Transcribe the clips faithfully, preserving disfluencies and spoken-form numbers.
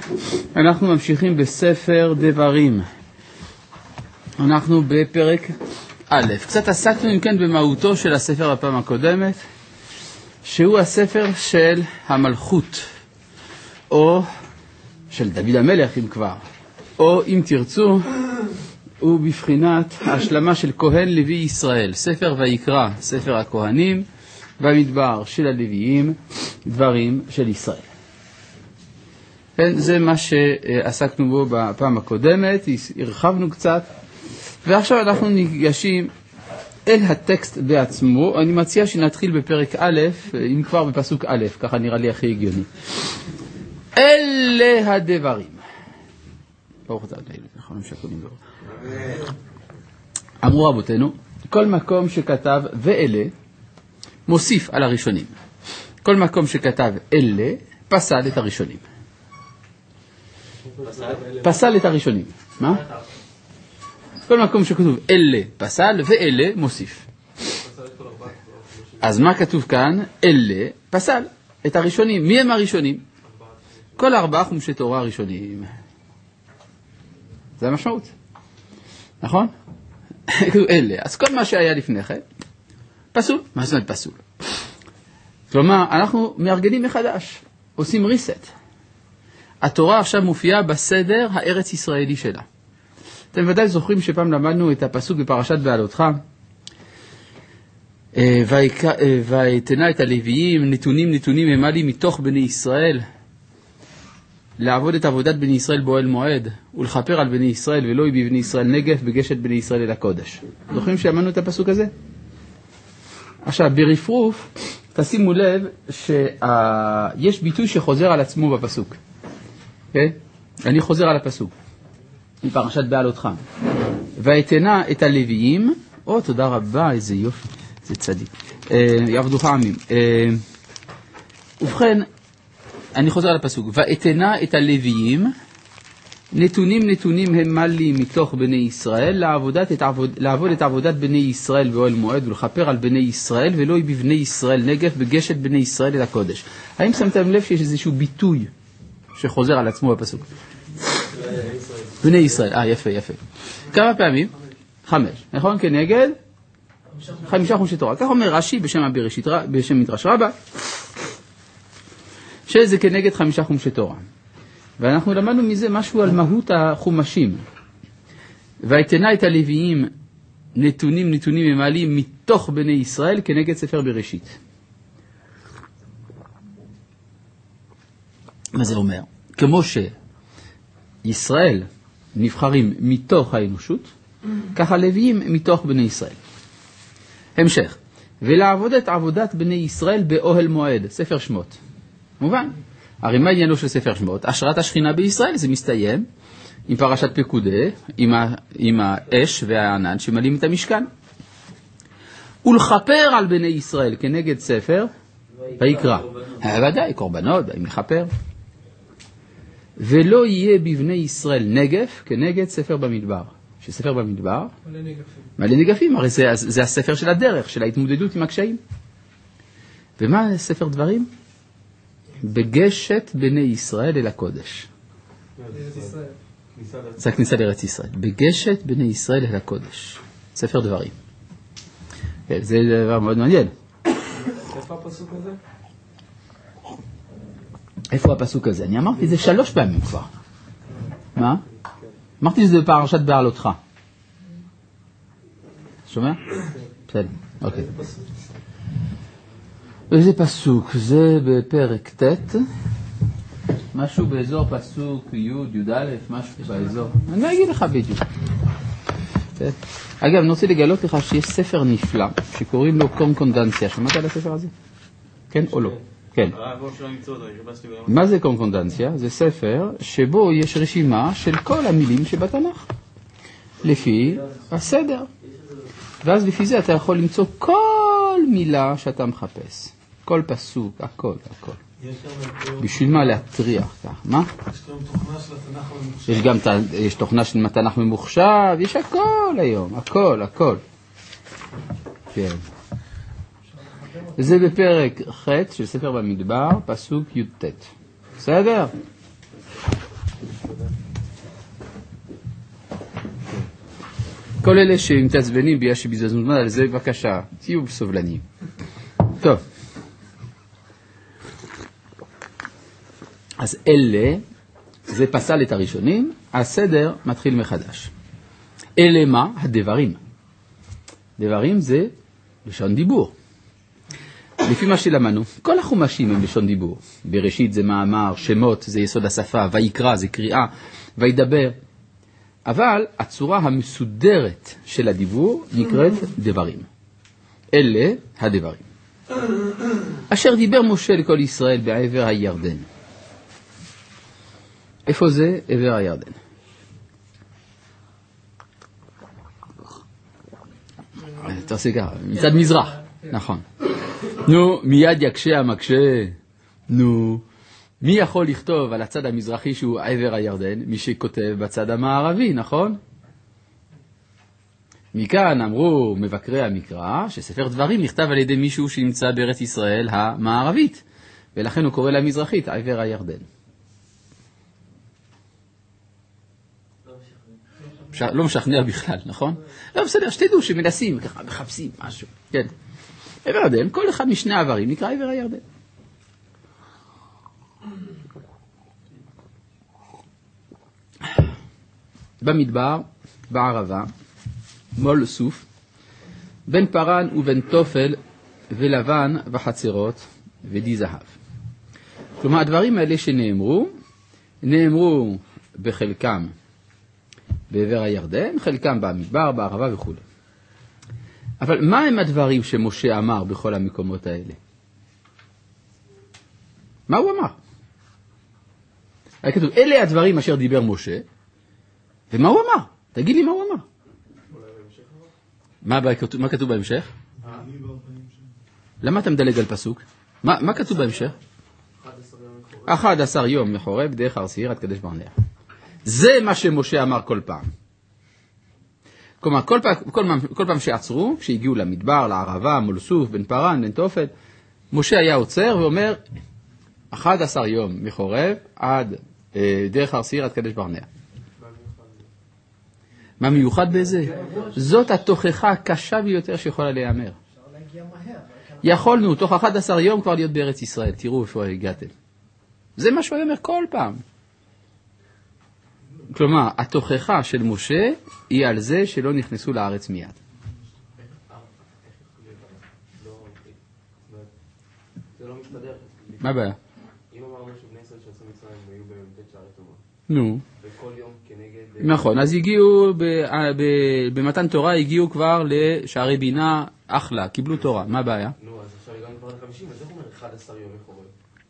אנחנו ממשיכים בספר דברים. אנחנו בפרק א'. קצת עסקנו אם כן במהותו של הספר הפעם הקודמת, שהוא הספר של המלכות, או של דוד המלך אם כבר, או אם תרצו, הוא בבחינת השלמה של כהן לוי ישראל. ספר ויקרא, ספר הכהנים, במדבר של הלוויים, דברים של ישראל. כן, זה מה שעסקנו בו בפעם הקודמת, הרחבנו קצת, ועכשיו אנחנו ניגשים אל הטקסט בעצמו. אני מציע שנתחיל בפרק א', אם כבר בפסוק א', ככה נראה לי הכי הגיוני. אלה הדברים. ברוך אתה אדוני אלוהינו מלך העולם שהכול נברא. אמרו רבותינו, כל מקום שכתב ואלה מוסיף על הראשונים. כל מקום שכתב אלה פסל את הראשונים. פסל את הראשונים. מה? כל מקום שכתוב אלה פסל ואלה מוסיף. אז מה כתוב כאן? אלה פסל את הראשונים. מי הם הראשונים? כל ארבעה חומשי תורה הראשונים. זה המשמעות. נכון? אלה. אז כל מה שהיה לפני כן פסול. מה זאת אומרת פסול? כלומר, אנחנו מארגנים מחדש. עושים ריסט. התורה עכשיו מופיעה בסדר הארץ ישראלי שלה. אתם ודאי זוכרים שפעם למדנו את הפסוק בפרשת בעלותך, ויתנה את הלוויים, נתונים נתונים הם לי מתוך בני ישראל, לעבוד את עבודת בני ישראל באוהל מועד, ולכפר על בני ישראל, ולא יהיה בבני ישראל נגף, בגשת בני ישראל אל הקודש. זוכרים שלמדנו את הפסוק הזה? עכשיו, ברפרוף, תשימו לב שיש ביטוי שחוזר על עצמו בפסוק. Okay? אני חוזר על הפסוק. מפרשת בעלותך. ויתנה את הלוויים, או תודה רבה, איזה יופי, זה צדיק. יעבדוך עמים. ובכן, אני חוזר על הפסוק. ויתנה את הלוויים, נתונים נתונים הם לי מתוך בני ישראל, לעבודת את עבוד, לעבוד את עבודת בני ישראל באוהל מועד, ולכפר על בני ישראל, ולא יהיה בבני ישראל נגף, בגשת בני ישראל אל הקודש. האם שמתם לב שיש איזשהו ביטוי שחוזר על עצמו בפסוק? בני ישראל, אה יפה יפה. כמה פעמים? חמש, נכון? כנגד? חמישה חומשי תורה. כך אומר רש"י בשם הבראשית, בשם מדרש רבה, שזה כנגד חמישה חומשי תורה. ואנחנו למדנו מזה משהו על מהות החומשים. ויתנה את הלוויים נתונים נתונים ממעלים מתוך בני ישראל כנגד ספר בראשית. מה זה אומר? כמו שישראל נבחרים מתוך האנושות, ככה לוויים מתוך בני ישראל. המשך. ולעבוד את עבודת בני ישראל באוהל מועד, ספר שמות. מובן? הרי מה עניינו של ספר שמות? השראת השכינה בישראל, זה מסתיים עם פרשת פקודי, עם, ה, עם האש והענן שמלאים את המשכן. ולכפר על בני ישראל כנגד ספר ויקרא. ודאי, קורבנות, באים לכפר. ולא יהיה בבני ישראל נגף כנגד ספר במדבר. שספר במדבר? מלא נגפים. מלא נגפים, הרי זה, זה הספר של הדרך, של ההתמודדות עם הקשיים. ומה ספר דברים? בגשת בני ישראל אל הקודש. זה הכניסה לארץ ישראל. בגשת בני ישראל אל הקודש. ספר דברים. זה דבר מאוד מעניין. איפה הפסוק הזה? איפה הפסוק הזה? אני אמרתי את זה שלוש פעמים כבר. מה? אמרתי את זה בפרשת בעלותך. שומע? בסדר, אוקיי. איזה פסוק? זה בפרק ט', משהו באזור פסוק י' י' א', משהו באזור. אני אגיד לך בדיוק. אגב, אני רוצה לגלות לך שיש ספר נפלא שקוראים לו קונקורדנציה. שמעת על הספר הזה? כן או לא? כן. מה זה קונקורדנציה? זה ספר שבו יש רשימה של כל המילים שבתנ"ך, לפי הסדר. ואז לפי זה אתה יכול למצוא כל מילה שאתה מחפש. כל פסוק, הכל, הכל. בשביל מה להטריח כך? מה? יש גם תוכנה של התנ"ך ממוחשב. יש גם יש תוכנה של התנ"ך ממוחשב, יש הכל היום, הכל, הכל. כן. זה בפרק ח' של ספר במדבר, פסוק י"ט. בסדר? כל אלה שמתעצבנים בגלל שבזבזנו זמן על זה, בבקשה, תהיו סובלניים. טוב. אז אלה, זה פסל את הראשונים, הסדר מתחיל מחדש. אלה מה? הדברים. דברים זה לשון דיבור. לפי מה שלמדנו, כל החומשים הם לשון דיבור. בראשית זה מאמר, שמות זה יסוד השפה, ויקרא זה קריאה, וידבר. אבל הצורה המסודרת של הדיבור נקראת דברים. אלה הדברים. אשר דיבר משה לכל ישראל בעבר הירדן. איפה זה עבר הירדן? תעשה ככה, מצד מזרח. נכון. נו, מיד יקשה המקשה. נו, מי יכול לכתוב על הצד המזרחי שהוא עבר הירדן? מי שכותב בצד המערבי, נכון? מכאן אמרו מבקרי המקרא שספר דברים נכתב על ידי מישהו שנמצא בארץ ישראל המערבית, ולכן הוא קורא למזרחית עבר הירדן. לא משכנע בכלל, נכון? לא, בסדר, שתדעו שמנסים, ככה מחפשים משהו. כן. עבר הירדן, כל אחד משני העברים נקרא עבר הירדן. במדבר, בערבה, מול סוף, בין פרן ובין תופל ולבן וחצרות ודי זהב. כלומר, הדברים האלה שנאמרו, נאמרו בחלקם בעבר הירדן, חלקם במדבר, בערבה וכו'. אבל מה הם הדברים שמשה אמר בכל המקומות האלה? מה הוא אמר? היה כתוב, אלה הדברים אשר דיבר משה, ומה הוא אמר? תגיד לי מה הוא אמר. מה, מה כתוב בהמשך? למה אתה מדלג על פסוק? מה, מה כתוב בהמשך? אחד עשר יום מחורב דרך הר סעיר עד קדש ברנע. זה מה שמשה אמר כל פעם. כלומר, כל פעם, כל פעם, כל פעם שעצרו, כשהגיעו למדבר, לערבה, מול סוף, בין פרן, בין תופל, משה היה עוצר ואומר, אחד עשר יום מחורב עד אה, דרך הר סעיר עד קדש ברנע. מה מיוחד בזה? זאת התוכחה הקשה ביותר שיכולה להיאמר. יכולנו תוך אחד עשר יום כבר להיות בארץ ישראל. תראו איפה הגעתם. זה מה שהוא אומר כל פעם. כלומר, התוכחה של משה היא על זה שלא נכנסו לארץ מיד. זה לא מסתדר. מה הבעיה? אם אמרנו שבני ישראל שעשו מצרים היו בבית שערי תורה. נו. וכל יום כנגד... נכון, אז הגיעו, במתן תורה הגיעו כבר לשערי בינה, אחלה, קיבלו תורה, מה הבעיה? נו, אז עכשיו הגענו כבר ל-חמישים, אז איך אומר אחד עשר יום מחורב?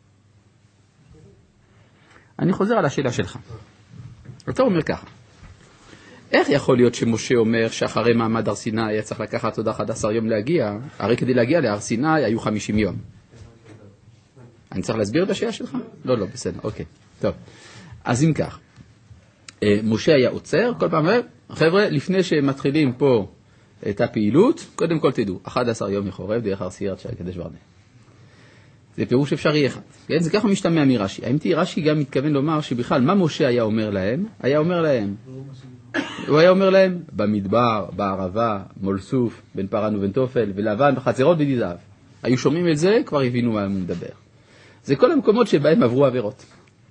אני חוזר על השאלה שלך. אתה אומר ככה, איך יכול להיות שמשה אומר שאחרי מעמד הר סיני היה צריך לקחת עוד אחד עשר יום להגיע, הרי כדי להגיע להר סיני היו חמישים יום. אני צריך להסביר את השאלה שלך? לא, לא, בסדר, אוקיי, טוב. אז אם כך, משה היה עוצר, כל פעם אומר, חבר'ה, לפני שמתחילים פה את הפעילות, קודם כל תדעו, אחד עשר יום מחורב דרך הר סעיר עד קדש ברנע. זה פירוש אפשרי אחד. כן? זה ככה משתמע מרש"י. האם תהיה רש"י גם מתכוון לומר שבכלל מה משה היה אומר להם? היה אומר להם. הוא היה אומר להם במדבר, בערבה, מול סוף, בין פרן ובין תופל, ולבן וחצרות ודי זהב. היו שומעים את זה, כבר הבינו מה הוא מדבר. זה כל המקומות שבהם עברו עבירות.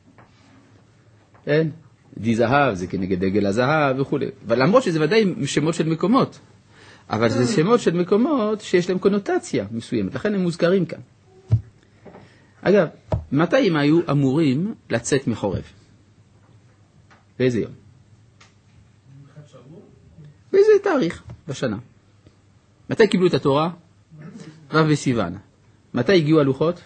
כן? די זהב זה כנגד דגל הזהב וכו'. אבל למרות שזה ודאי שמות של מקומות. אבל זה שמות של מקומות שיש להם קונוטציה מסוימת. לכן הם מוזכרים כאן. אגב, מתי הם היו אמורים לצאת מחורב? באיזה יום? באיזה תאריך בשנה? מתי קיבלו את התורה? רב וסיוון. מתי הגיעו הלוחות?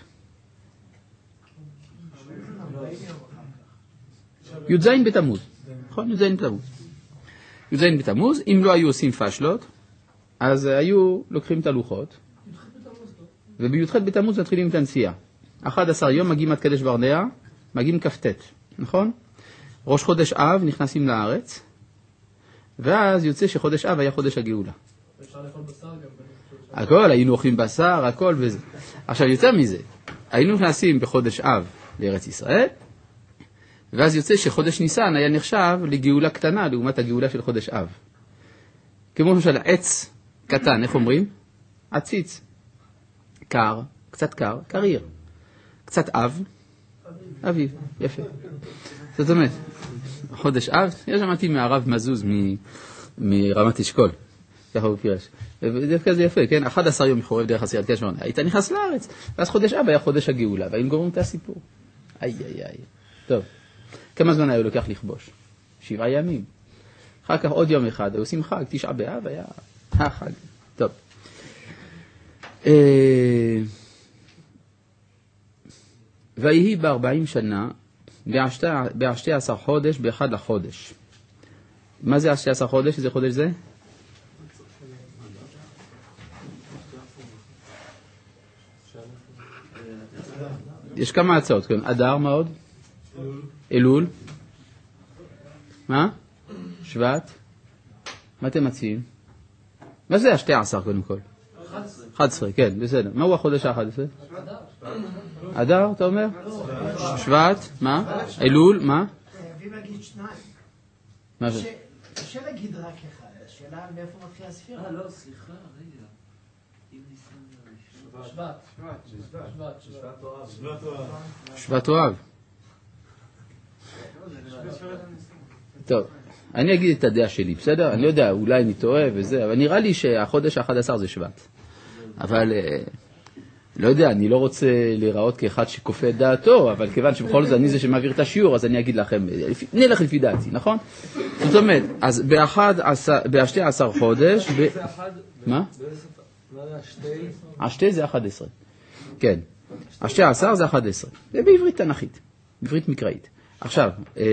י"ז בתמוז. נכון? י"ז בתמוז. י"ז בתמוז, אם לא היו עושים פשלות, אז היו לוקחים את הלוחות, ובי"ח בתמוז מתחילים את הנסיעה. אחד עשר יום מגיעים עד קדש ברנע, מגיעים כ"ט, נכון? ראש חודש אב נכנסים לארץ, ואז יוצא שחודש אב היה חודש הגאולה. אפשר לאכול בשר גם. הכל, היינו אוכלים בשר, הכל וזה. עכשיו יותר מזה, היינו נכנסים בחודש אב לארץ ישראל, ואז יוצא שחודש ניסן היה נחשב לגאולה קטנה לעומת הגאולה של חודש אב. כמו למשל עץ קטן, איך אומרים? עציץ. קר, קצת קר, קריר. קצת אב, אביב, יפה. זאת אומרת, חודש אב, יש שמעתי מהרב מזוז מ- מרמת אשכול, ככה הוא פירש. ודווקא זה יפה, כן? אחד עשר יום מחורב דרך הסירת קשמון, היית נכנס לארץ, ואז חודש אב היה חודש הגאולה, והאם גורמים את הסיפור? איי איי איי. טוב, כמה זמן היה לוקח לכבוש? שבעה ימים. אחר כך עוד יום אחד, עושים חג, תשעה באב היה החג. טוב. ויהי בארבעים שנה, בשתי עשר חודש, באחד לחודש. מה זה השתי עשר חודש? איזה חודש זה? יש כמה הצעות, כן. אדר, מה עוד? אלול. מה? שבט. מה אתם מציעים? מה זה השתי עשר קודם כל? אחד עשרה, כן, בסדר. מהו החודש האחד עשרה? אדר, אתה אומר? שבט, מה? אלול, מה? חייבים להגיד שניים. מה זה? קשה להגיד רק אחד, השאלה מאיפה מתחילה הספירה. אה, לא, סליחה, רגע. אם ניסן שבט. שבט. שבט. שבט אוהב. טוב, אני אגיד את הדעה שלי, בסדר? אני לא יודע, אולי אני טועה וזה, אבל נראה לי שהחודש האחד עשר זה שבט. אבל לא יודע, אני לא רוצה להיראות כאחד שכופה את דעתו, אבל כיוון שבכל זאת אני זה שמעביר את השיעור, אז אני אגיד לכם, נלך לפי דעתי, נכון? זאת אומרת, אז באחד, בשתי עשר חודש, מה? השתי זה אחד עשרה. כן, השתי עשר זה אחד עשרה. זה בעברית תנכית, בעברית מקראית. עכשיו,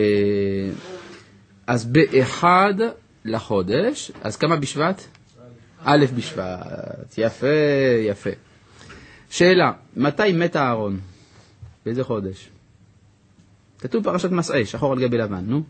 אז באחד לחודש, אז כמה בשבט? א' בשבט, יפה, יפה. שאלה, מתי מת אהרון? באיזה חודש? כתוב פרשת מסעי, שחור על גבי לבן, נו?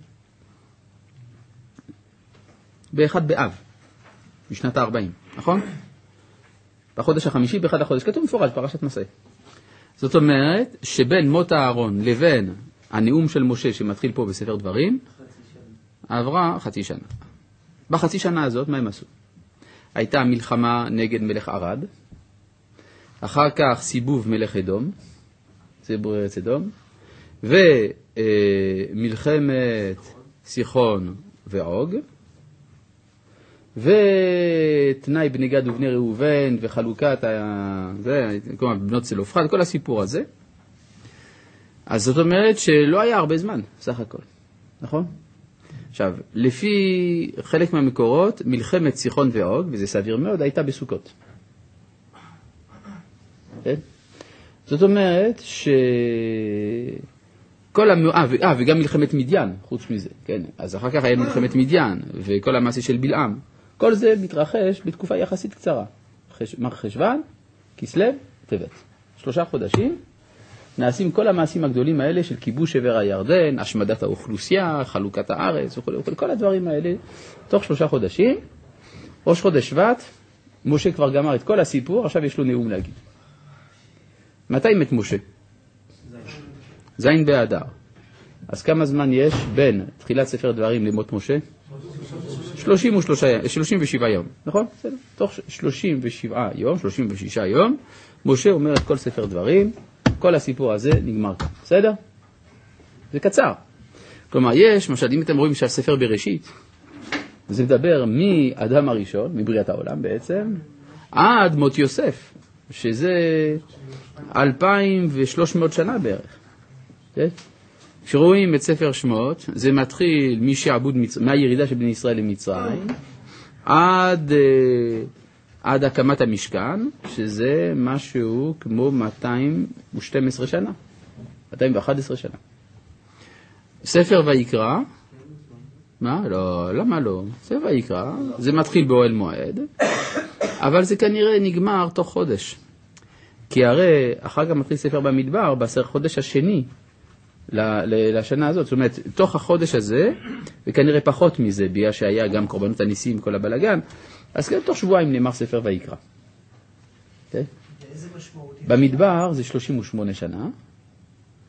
באחד באב, בשנת ה-ארבעים, נכון? בחודש החמישי, באחד החודש, כתוב מפורש, פרשת מסעי. זאת אומרת, שבין מות אהרון לבין הנאום של משה שמתחיל פה בספר דברים, עברה חצי שנה. בחצי שנה הזאת, מה הם עשו? הייתה מלחמה נגד מלך ערד, אחר כך סיבוב מלך אדום, סיבוב ארץ אדום, ומלחמת סיחון ועוג, ותנאי בני גד ובני ראובן, וחלוקת ה... זה, כלומר, בנות צלופחד, כל הסיפור הזה. אז זאת אומרת שלא היה הרבה זמן, סך הכל, נכון? עכשיו, לפי חלק מהמקורות, מלחמת סיחון ועוג, וזה סביר מאוד, הייתה בסוכות. כן? זאת אומרת ש... כל המ... אה, ו... אה, וגם מלחמת מדיין, חוץ מזה, כן? אז אחר כך היה מלחמת מדיין, וכל המעשה של בלעם. כל זה מתרחש בתקופה יחסית קצרה. חש... מר חשוון, כסלו, טבת. שלושה חודשים נעשים כל המעשים הגדולים האלה של כיבוש עבר הירדן, השמדת האוכלוסייה, חלוקת הארץ וכל, וכל, כל הדברים האלה, תוך שלושה חודשים. ראש חודש שבט, משה כבר גמר את כל הסיפור, עכשיו יש לו נאום להגיד. מתי מת משה? זין באדר. אז כמה זמן יש בין תחילת ספר דברים למות משה? שלושים ושבעה יום, נכון? בסדר. תוך שלושים ושבעה יום, שלושים ושישה יום, משה אומר את כל ספר דברים, כל הסיפור הזה נגמר כאן, בסדר? זה קצר. כלומר, יש, משל, אם אתם רואים שהספר בראשית, זה מדבר מאדם הראשון, מבריאת העולם בעצם, עד מות יוסף, שזה אלפיים ושלוש מאות שנה בערך. כן? כשרואים את ספר שמות, זה מתחיל משעבוד מצ... מהירידה של בני ישראל למצרים, עד, עד הקמת המשכן, שזה משהו כמו מאתיים ושתים עשרה שנה, מאתיים ואחת עשרה שנה. ספר ויקרא, מה? לא, למה לא? ספר ויקרא, זה מתחיל באוהל מועד, אבל זה כנראה נגמר תוך חודש. כי הרי אחר כך מתחיל ספר במדבר, בעשר חודש השני, לשנה הזאת, זאת אומרת, תוך החודש הזה, וכנראה פחות מזה, בגלל שהיה גם קורבנות הניסים, כל הבלגן, אז תוך שבועיים נאמר ספר ויקרא. איזה משמעות? במדבר זה שלושים ושמונה שנה,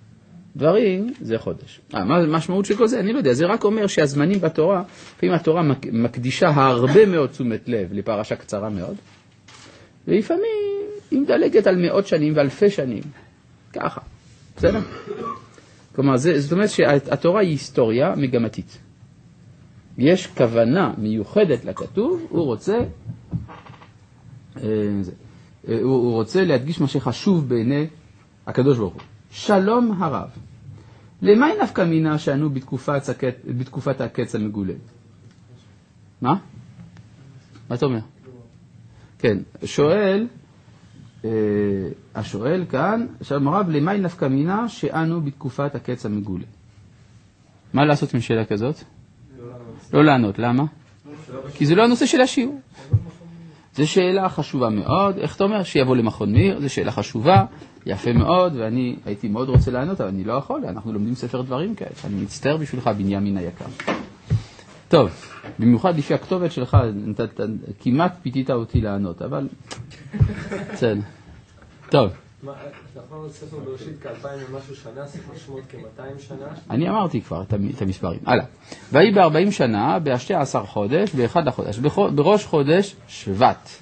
דברים זה חודש. אה, מה המשמעות של כל זה? אני לא יודע. זה רק אומר שהזמנים בתורה, לפעמים התורה מקדישה הרבה מאוד תשומת לב לפרשה קצרה מאוד, ולפעמים היא מדלגת על מאות שנים ואלפי שנים. ככה. בסדר? כלומר, זה, זאת אומרת שהתורה היא היסטוריה מגמתית. יש כוונה מיוחדת לכתוב, הוא רוצה, אה, זה, אה, הוא, הוא רוצה להדגיש מה שחשוב בעיני הקדוש ברוך הוא. שלום הרב. למה היא נפקא מינה שאנו בתקופת, הקץ, בתקופת הקץ המגולה? מה? מה אתה אומר? כן, שואל, אה, השואל כאן, שלום הרב, למה היא נפקא מינה שאנו בתקופת הקץ המגולה? מה לעשות עם שאלה כזאת? לא לענות, למה? כי זה לא הנושא של השיעור. זו שאלה חשובה מאוד. איך אתה אומר? שיבוא למכון מאיר, זו שאלה חשובה, יפה מאוד, ואני הייתי מאוד רוצה לענות, אבל אני לא יכול, אנחנו לומדים ספר דברים כאלה. אני מצטער בשבילך, בנימין היקר. טוב, במיוחד לפי הכתובת שלך, אתה, אתה, כמעט פיתית אותי לענות, אבל... בסדר. טוב. מה, אתה יכול לומר ספר בראשית כאלפיים ומשהו שנה, ספר שמות כמאתיים שנה? אני אמרתי כבר את המספרים. הלאה. והיא בארבעים שנה, בשתי עשר חודש, באחד לחודש, בראש חודש שבט.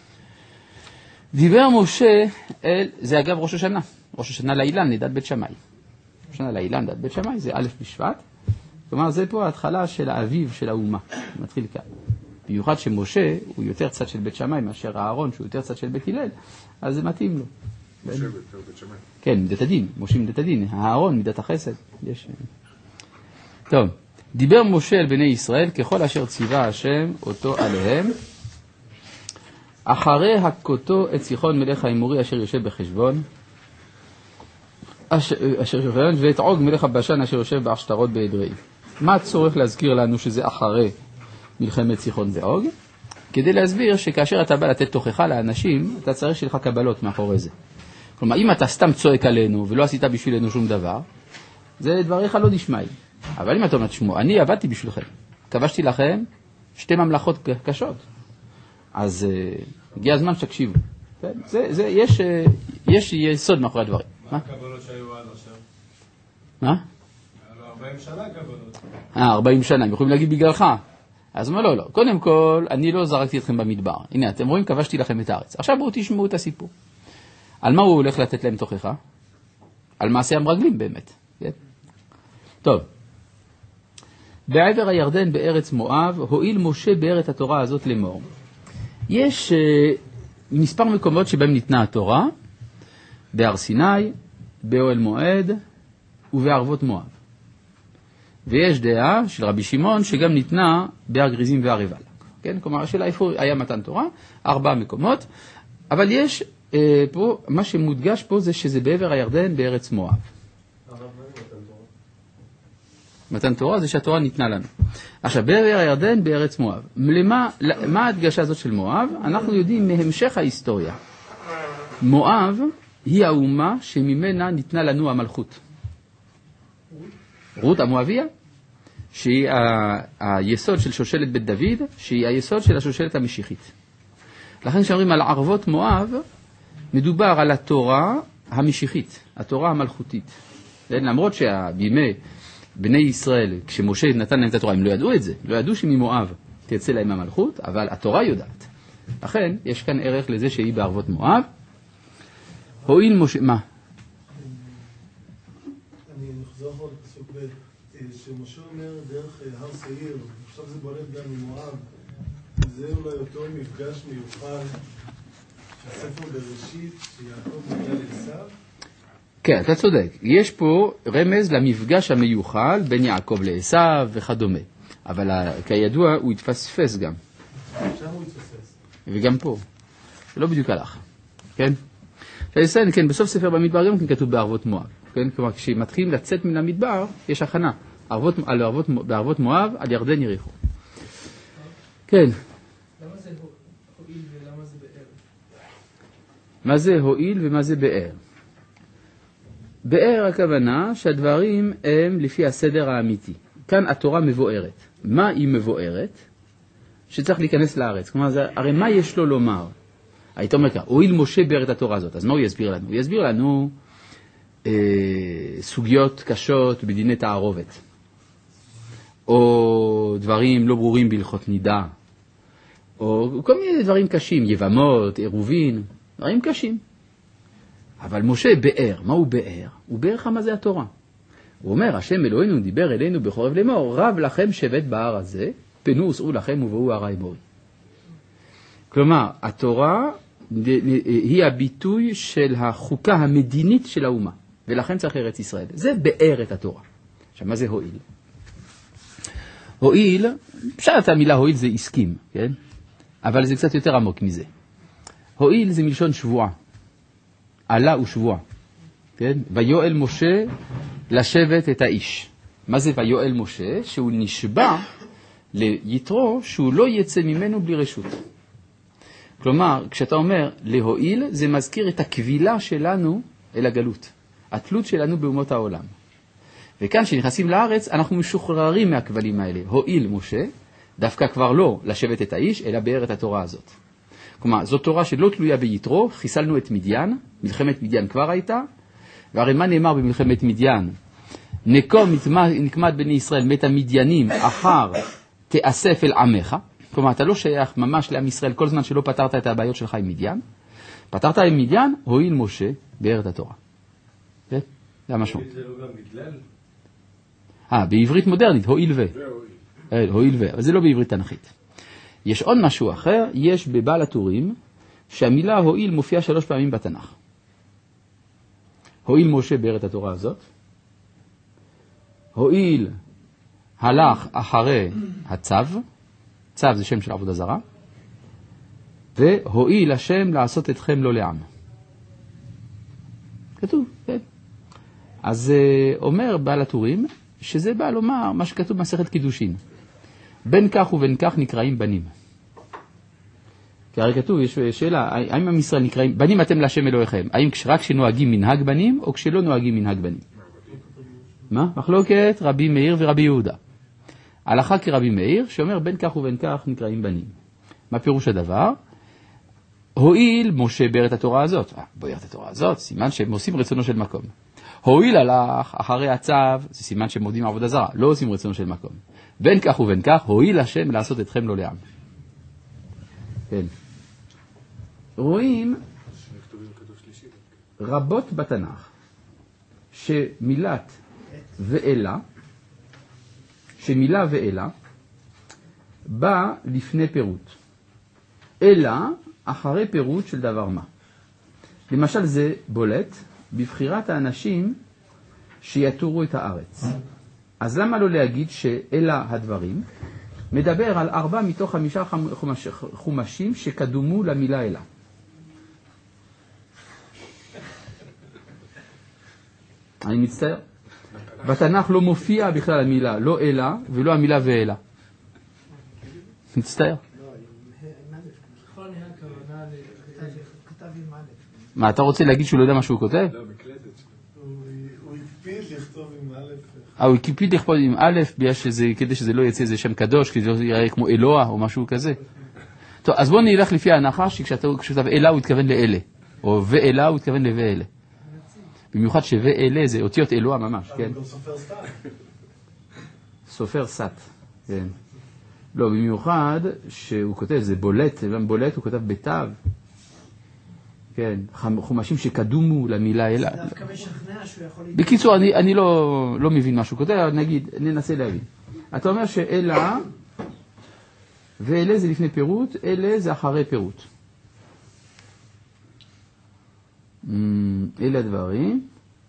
דיבר משה אל, זה אגב ראש השנה, ראש השנה לאילן, לידת בית שמאי. ראש השנה לאילן, לידת בית שמאי, זה א' בשבט. כלומר, זה פה ההתחלה של האביב של האומה. מתחיל כאן. במיוחד שמשה הוא יותר צד של בית שמאי מאשר הארון, שהוא יותר צד של בית הלל, אז זה מתאים לו. משה יותר בית שמאי. כן, מידת הדין, משה מידת הדין, הארון מידת החסד. יש... טוב, דיבר משה אל בני ישראל ככל אשר ציווה השם אותו עליהם, אחרי הכותו את סיחון מלך האמורי אשר יושב בחשבון, אשר, אשר יושב ואת עוג מלך הבשן אשר יושב בעשתרות באדרעי. מה הצורך להזכיר לנו שזה אחרי מלחמת סיחון ועוג? כדי להסביר שכאשר אתה בא לתת תוכחה לאנשים, אתה צריך שלך קבלות מאחורי זה. כלומר, אם אתה סתם צועק עלינו ולא עשית בשבילנו שום דבר, זה דבריך לא נשמעים. אבל אם אתה אומר, תשמעו, אני עבדתי בשבילכם, כבשתי לכם שתי ממלכות קשות, אז uh, הגיע הזמן שתקשיבו. זה, זה, יש, uh, יש יסוד מאחורי הדברים. מה הקבלות שהיו עד עכשיו? מה? היה לו ארבעים שנה קבלות. אה, ארבעים שנה, הם יכולים להגיד בגללך. אז מה לא, לא. קודם כל, אני לא זרקתי אתכם במדבר. הנה, אתם רואים, כבשתי לכם את הארץ. עכשיו בואו תשמעו את הסיפור. על מה הוא הולך לתת להם תוכחה? על מעשה המרגלים באמת. כן? טוב. בעבר הירדן בארץ מואב, הועיל משה בארץ התורה הזאת לאמור. יש uh, מספר מקומות שבהם ניתנה התורה, בהר סיני, באוהל מועד ובערבות מואב. ויש דעה של רבי שמעון שגם ניתנה בהר גריזים והר עיבל. כן? כלומר, השאלה איפה היה מתן תורה, ארבעה מקומות, אבל יש uh, פה, מה שמודגש פה זה שזה בעבר הירדן בארץ מואב. מתן תורה זה שהתורה ניתנה לנו. עכשיו, בעבר הירדן בארץ מואב. למה, מה ההדגשה הזאת של מואב? אנחנו יודעים מהמשך ההיסטוריה. מואב היא האומה שממנה ניתנה לנו המלכות. רות המואביה, שהיא ה- היסוד של שושלת בית דוד, שהיא היסוד של השושלת המשיחית. לכן כשאומרים על ערבות מואב, מדובר על התורה המשיחית, התורה המלכותית. למרות שבימי בני ישראל, כשמשה נתן להם את התורה, הם לא ידעו את זה, לא ידעו שממואב תצא להם המלכות, אבל התורה יודעת. לכן יש כאן ערך לזה שהיא בערבות מואב. הועיל משה, מה? אני נחזור עוד פסוק ב' שמשה אומר דרך הר סעיר, עכשיו זה בולט גם ממואב, זה אולי אותו מפגש מיוחד שהספר בראשית שיעקב מגיע לעשיו. כן, אתה צודק. יש פה רמז למפגש המיוחל בין יעקב לעשיו וכדומה. אבל כידוע הוא התפספס גם. שם הוא התפספס. וגם פה. זה לא בדיוק הלך. כן? עכשיו, כן, בסוף ספר במדבר גם כן כתוב בערבות מואב. כן? כלומר, כשמתחילים לצאת מן המדבר, יש הכנה. ערבות, על ערבות, בערבות מואב, על ירדן יריחו. כן. למה זה הועיל ולמה זה באר? מה זה הועיל ומה זה באר? באר הכוונה שהדברים הם לפי הסדר האמיתי. כאן התורה מבוארת. מה היא מבוארת? שצריך להיכנס לארץ. כלומר, זה, הרי מה יש לו לומר? היית אומר כך, הועיל משה באר את התורה הזאת, אז מה הוא יסביר לנו? הוא יסביר לנו אה, סוגיות קשות בדיני תערובת, או דברים לא ברורים בהלכות נידה, או כל מיני דברים קשים, יבמות, עירובין, דברים קשים. אבל משה באר, מה הוא באר? הוא באר לך מה זה התורה. הוא אומר, השם אלוהינו דיבר אלינו בחורב לאמור, רב לכם שבט בהר הזה, פנו וסעו לכם ובואו הר האמורי. כלומר, התורה היא הביטוי של החוקה המדינית של האומה, ולכן צריך ארץ ישראל. זה באר את התורה. עכשיו, מה זה הועיל? הועיל, פשט המילה הועיל זה הסכים, כן? אבל זה קצת יותר עמוק מזה. הועיל זה מלשון שבועה. עלה ושבועה. כן? ויואל משה לשבת את האיש. מה זה ויואל משה? שהוא נשבע ליתרו שהוא לא יצא ממנו בלי רשות. כלומר, כשאתה אומר להועיל, זה מזכיר את הקבילה שלנו אל הגלות. התלות שלנו באומות העולם. וכאן כשנכנסים לארץ, אנחנו משוחררים מהכבלים האלה. הועיל משה, דווקא כבר לא לשבת את האיש, אלא באר את התורה הזאת. כלומר, זו תורה שלא תלויה ביתרו, חיסלנו את מדיין, מלחמת מדיין כבר הייתה, והרי מה נאמר במלחמת מדיין? נקום נקמת בני ישראל מת המדיינים אחר תאסף אל עמך, כלומר, אתה לא שייך ממש לעם ישראל כל זמן שלא פתרת את הבעיות שלך עם מדיין, פתרת עם מדיין, הועיל משה באר את התורה. זה המשמעות. זה לא גם בגלל? אה, בעברית מודרנית, הועיל ו. הועיל ו, אבל זה לא בעברית תנכית. יש עוד משהו אחר, יש בבעל הטורים, שהמילה הועיל מופיעה שלוש פעמים בתנ"ך. הועיל משה באר את התורה הזאת, הועיל הלך אחרי הצו, צו זה שם של עבודה זרה, והועיל השם לעשות אתכם לא לעם. כתוב, כן. אז אומר בעל הטורים, שזה בא לומר מה שכתוב במסכת קידושין. בין כך ובין כך נקראים בנים. כי הרי כתוב, יש שאלה, האם עם ישראל נקראים, בנים אתם להשם אלוהיכם, האם רק כשנוהגים מנהג בנים, או כשלא נוהגים מנהג בנים? מה? מחלוקת רבי מאיר ורבי יהודה. הלכה כרבי מאיר, שאומר בין כך ובין כך נקראים בנים. מה פירוש הדבר? הועיל משה באר את התורה הזאת. באר את התורה הזאת, סימן שהם עושים רצונו של מקום. הועיל הלך אחרי הצו, זה סימן שהם עובדים עבודה זרה, לא עושים רצונו של מקום. בין כך ובין כך, הועיל השם לעשות אתכם לא לעם. כן. רואים רבות בתנ"ך שמילת ואלה, שמילה ואלה בא לפני פירוט. אלא אחרי פירוט של דבר מה. למשל זה בולט בבחירת האנשים שיתורו את הארץ. אז למה לא להגיד שאלה הדברים? מדבר על ארבע מתוך חמישה חומש, חומשים שקדומו למילה אלה. אני מצטער. בתנ"ך לא מופיע בכלל המילה, לא אלה ולא המילה ואלה. מצטער. מה, אתה רוצה להגיד שהוא לא יודע מה שהוא כותב? לא, בקלטת. הוא הקפיד לכתוב עם א'. אה, הוא הקפיד לכתוב עם א', כדי שזה לא יצא איזה שם קדוש, כדי שזה יראה כמו אלוה או משהו כזה. טוב, אז בואו נלך לפי ההנחה שכשכתוב אלה הוא התכוון לאלה, או ואלה הוא התכוון לואלה. במיוחד שוואלה זה אותיות אלוה ממש, כן? הוא גם סופר סת. סופר סת, כן. לא, במיוחד שהוא כותב, זה בולט, בולט הוא כותב בתו. כן, חומשים שקדומו למילה אלה. זה דווקא משכנע שהוא יכול... בקיצור, אני, אני לא, לא מבין משהו כותב, נגיד, ננסה להבין. אתה אומר שאלה, ואלה זה לפני פירוט, אלה זה אחרי פירוט. אלה הדברים.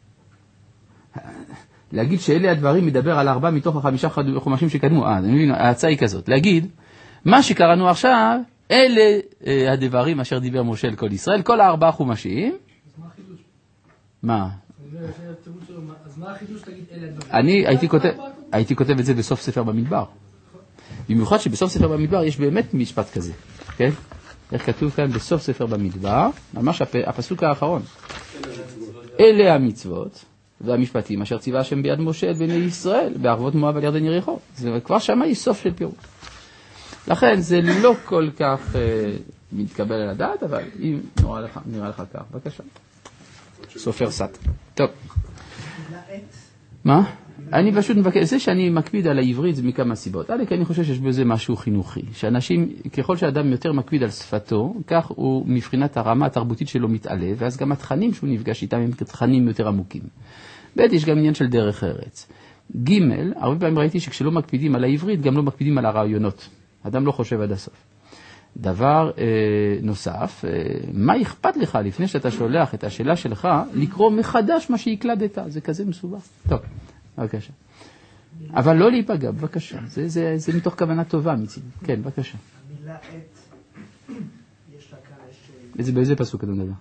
להגיד שאלה הדברים מדבר על ארבע מתוך החמישה חומשים שקדמו. אה, אני מבין, ההצעה היא כזאת. להגיד, מה שקראנו עכשיו, אלה הדברים אשר דיבר משה אל כל ישראל, כל הארבעה חומשים. אז מה החידוש? מה? אז מה החידוש תגיד אלה הדברים? אני הייתי כותב, הייתי כותב את זה בסוף ספר במדבר. במיוחד שבסוף ספר במדבר יש באמת משפט כזה, כן? איך כתוב כאן בסוף ספר במדבר, ממש הפסוק האחרון. אלה המצוות והמשפטים אשר ציווה השם ביד משה את בני ישראל, בערבות מואב על ירדן יריחו. זה כבר שם יש סוף של פירוט. לכן זה לא כל כך uh, מתקבל על הדעת, אבל אם נראה לך, נראה לך כך, בבקשה. סופר סת. טוב. מה? אני פשוט מבקש, זה שאני מקפיד על העברית זה מכמה סיבות. א', כי אני חושב שיש בזה משהו חינוכי. שאנשים, ככל שאדם יותר מקפיד על שפתו, כך הוא מבחינת הרמה התרבותית שלו מתעלה, ואז גם התכנים שהוא נפגש איתם הם תכנים יותר עמוקים. ב', יש גם עניין של דרך ארץ. ג', הרבה פעמים ראיתי שכשלא מקפידים על העברית, גם לא מקפידים על הרעיונות. אדם לא חושב עד הסוף. דבר אה, נוסף, אה, מה אכפת לך לפני שאתה שולח את השאלה שלך, לקרוא מחדש מה שהקלדת? זה כזה מסובך. טוב. בבקשה. אבל לא להיפגע, בבקשה. זה, זה, זה מתוך כוונה טובה מצידי. כן, בבקשה. המילה עת, יש לה כאן איש... איזה, באיזה פסוק אתה מדבר?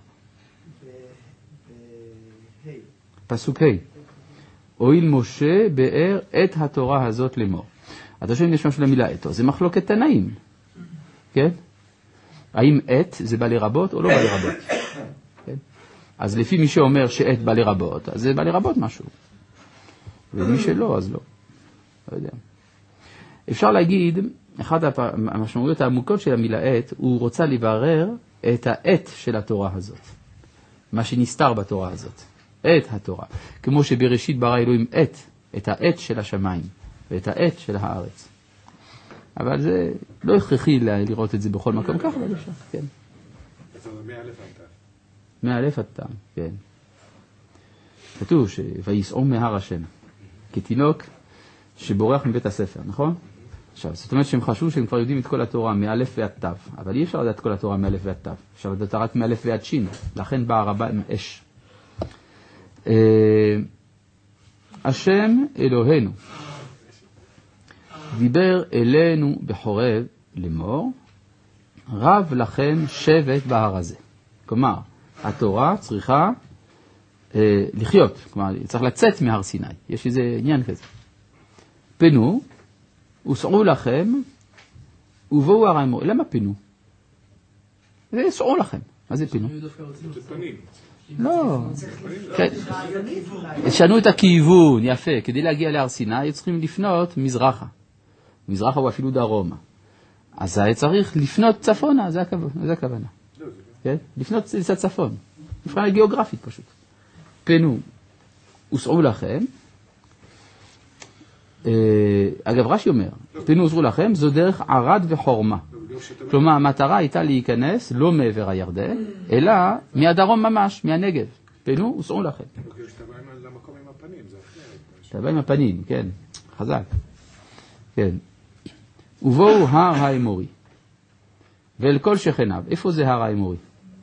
בה'. פסוק ה'. הואיל משה באר את התורה הזאת לאמור. אתה שואל אם יש משהו למילה עת. זה מחלוקת תנאים. כן? האם עת זה בא לרבות או לא בא לרבות? כן? אז לפי מי שאומר שעת בא לרבות, אז זה בא לרבות משהו. ומי שלא, אז לא. לא יודע. אפשר להגיד, אחת המשמעויות העמוקות של המילה עת, הוא רוצה לברר את העת של התורה הזאת. מה שנסתר בתורה הזאת. עת התורה. כמו שבראשית ברא אלוהים עת, את העת של השמיים, ואת העת של הארץ. אבל זה לא הכרחי לראות את זה בכל מקום ככה, אבל אפשר, כן. זה מאלף עד תו. מאלף עד תו, כן. כתוב שויסעו מהר השם. כתינוק שבורח מבית הספר, נכון? עכשיו, זאת אומרת שהם חשבו שהם כבר יודעים את כל התורה מאלף ועד תו, אבל אי אפשר לדעת כל התורה מאלף ועד תו, אפשר לדעת רק מאלף ועד שין, לכן באה הרבה עם אש. השם אלוהינו דיבר אלינו בחורב לאמור, רב לכם שבט בהר הזה. כלומר, התורה צריכה לחיות, כלומר, צריך לצאת מהר סיני. יש איזה עניין כזה. פנו, וסעו לכם, ובואו הר האמור. למה פנו? זה סעו לכם. מה זה פנו? לא. שנו את הכיוון, יפה. כדי להגיע להר סיני, צריכים לפנות מזרחה. מזרחה הוא אפילו דרומה. אז צריך לפנות צפונה, זה הכוונה. לפנות לצד צפון. מבחינה גיאוגרפית פשוט. פנו, וסעו לכם. אגב, רש"י אומר, פנו וסעו לכם, זו דרך ערד וחורמה. כלומר, המטרה הייתה להיכנס לא מעבר הירדן, אלא מהדרום ממש, מהנגב. פנו וסעו לכם. כשאתה בא למקום עם הפנים, זה אחרת. אתה בא עם הפנים, כן, חזק. כן. ובואו הר האמורי. ואל כל שכניו. איפה זה הר האמורי?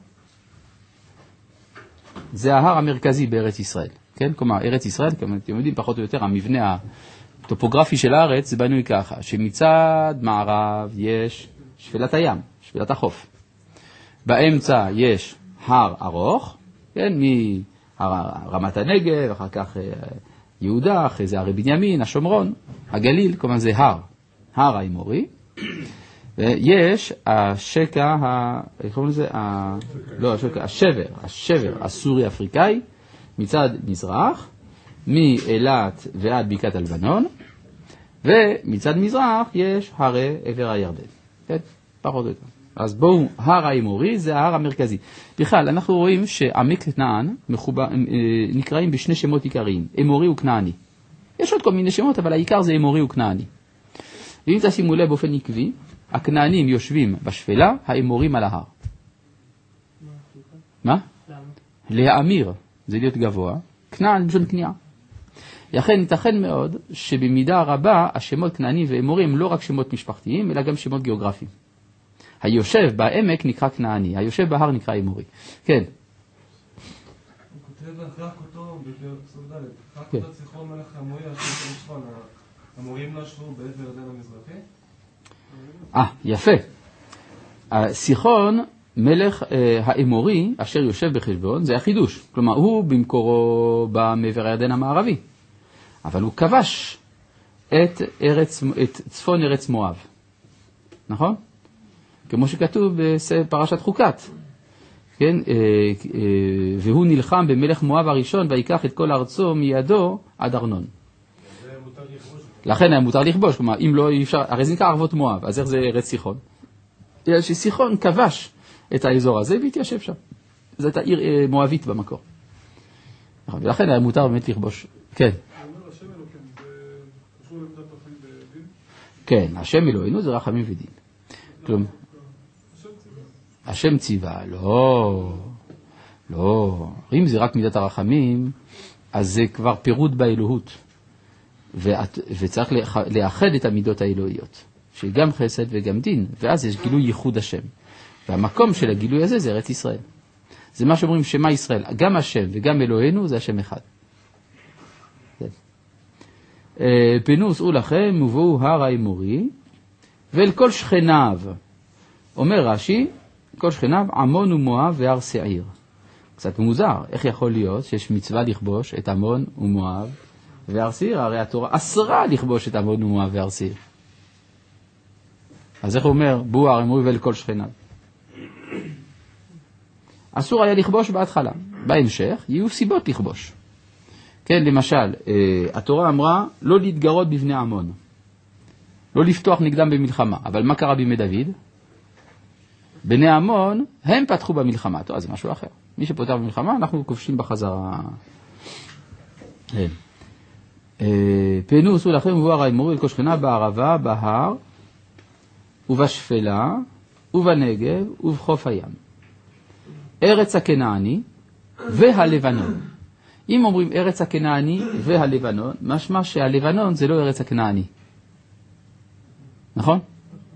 זה ההר המרכזי בארץ ישראל, כן? כלומר, ארץ ישראל, כמו אתם יודעים, פחות או יותר, המבנה הטופוגרפי של הארץ, זה בנוי ככה, שמצד מערב יש שפלת הים, שפלת החוף. באמצע יש הר ארוך, כן? מרמת הנגב, אחר כך יהודה, אחרי זה הרי בנימין, השומרון, הגליל, כלומר זה הר, הר האמורי. ויש השקע, איך קוראים לזה? לא, השקע, השבר, השבר הסורי-אפריקאי מצד מזרח, מאילת ועד בקעת הלבנון, ומצד מזרח יש הרי עבר הירדן. כן? פחות או יותר. אז בואו, הר האמורי זה ההר המרכזי. בכלל, אנחנו רואים שעמי כנען מחובר, נקראים בשני שמות עיקריים, אמורי וכנעני. יש עוד כל מיני שמות, אבל העיקר זה אמורי וכנעני. ואם תשימו לב באופן עקבי, הכנענים יושבים בשפלה, האמורים על ההר. מה? להאמיר, זה להיות גבוה. כנען בשביל כניעה. לכן ייתכן מאוד שבמידה רבה השמות כנענים ואמורים הם לא רק שמות משפחתיים, אלא גם שמות גיאוגרפיים. היושב בעמק נקרא כנעני, היושב בהר נקרא אמורי. כן. הוא כותב רק אותו בפסוק ד', רק אותו סיחון מלך המורי, השם ששכון, המורים לא ישבו בעבר ירדן המזרחי? אה, יפה. סיחון, מלך אה, האמורי, אשר יושב בחשבון, זה החידוש. כלומר, הוא במקורו במעבר הירדן המערבי. אבל הוא כבש את, ארץ, את צפון ארץ מואב. נכון? כמו שכתוב בפרשת חוקת. כן? אה, אה, והוא נלחם במלך מואב הראשון, ויקח את כל ארצו מידו עד ארנון. לכן היה מותר לכבוש, כלומר, אם לא אפשר, הרי זה נקרא ערבות מואב, אז איך זה ארץ סיחון? שסיחון כבש את האזור הזה והתיישב שם. זו הייתה עיר מואבית במקור. ולכן היה מותר באמת לכבוש. כן. אומר השם אלוקים, זה קשור למידת רחמים ודין? כן, השם אלוהינו זה רחמים ודין. כלומר, השם ציווה, לא, לא. אם זה רק מידת הרחמים, אז זה כבר פירוט באלוהות. וצריך לאחד את המידות האלוהיות, שגם חסד וגם דין, ואז יש גילוי ייחוד השם. והמקום של הגילוי הזה זה ארץ ישראל. זה מה שאומרים שמה ישראל, גם השם וגם אלוהינו זה השם אחד. פנו סעו לכם ובואו הר האמורי, ואל כל שכניו, אומר רש"י, כל שכניו עמון ומואב והר שעיר. קצת מוזר, איך יכול להיות שיש מצווה לכבוש את עמון ומואב והר שעיר? הרי התורה אסרה לכבוש את עמון ומואב והר שעיר. אז איך הוא אומר, בואו הר האמורי ואל כל שכניו? אסור היה לכבוש בהתחלה, בהמשך יהיו סיבות לכבוש. כן, למשל, התורה אמרה לא להתגרות בבני עמון, לא לפתוח נגדם במלחמה, אבל מה קרה בימי דוד? בני עמון הם פתחו במלחמה, טוב, זה משהו אחר. מי שפותח במלחמה, אנחנו כובשים בחזרה. כן. פנו סעו לכם ובואו הר האמורי אל כל שכניו בערבה, בהר ובשפלה ובנגב ובחוף הים. ארץ הכנעני והלבנון. אם אומרים ארץ הכנעני והלבנון, משמע שהלבנון זה לא ארץ הכנעני. נכון?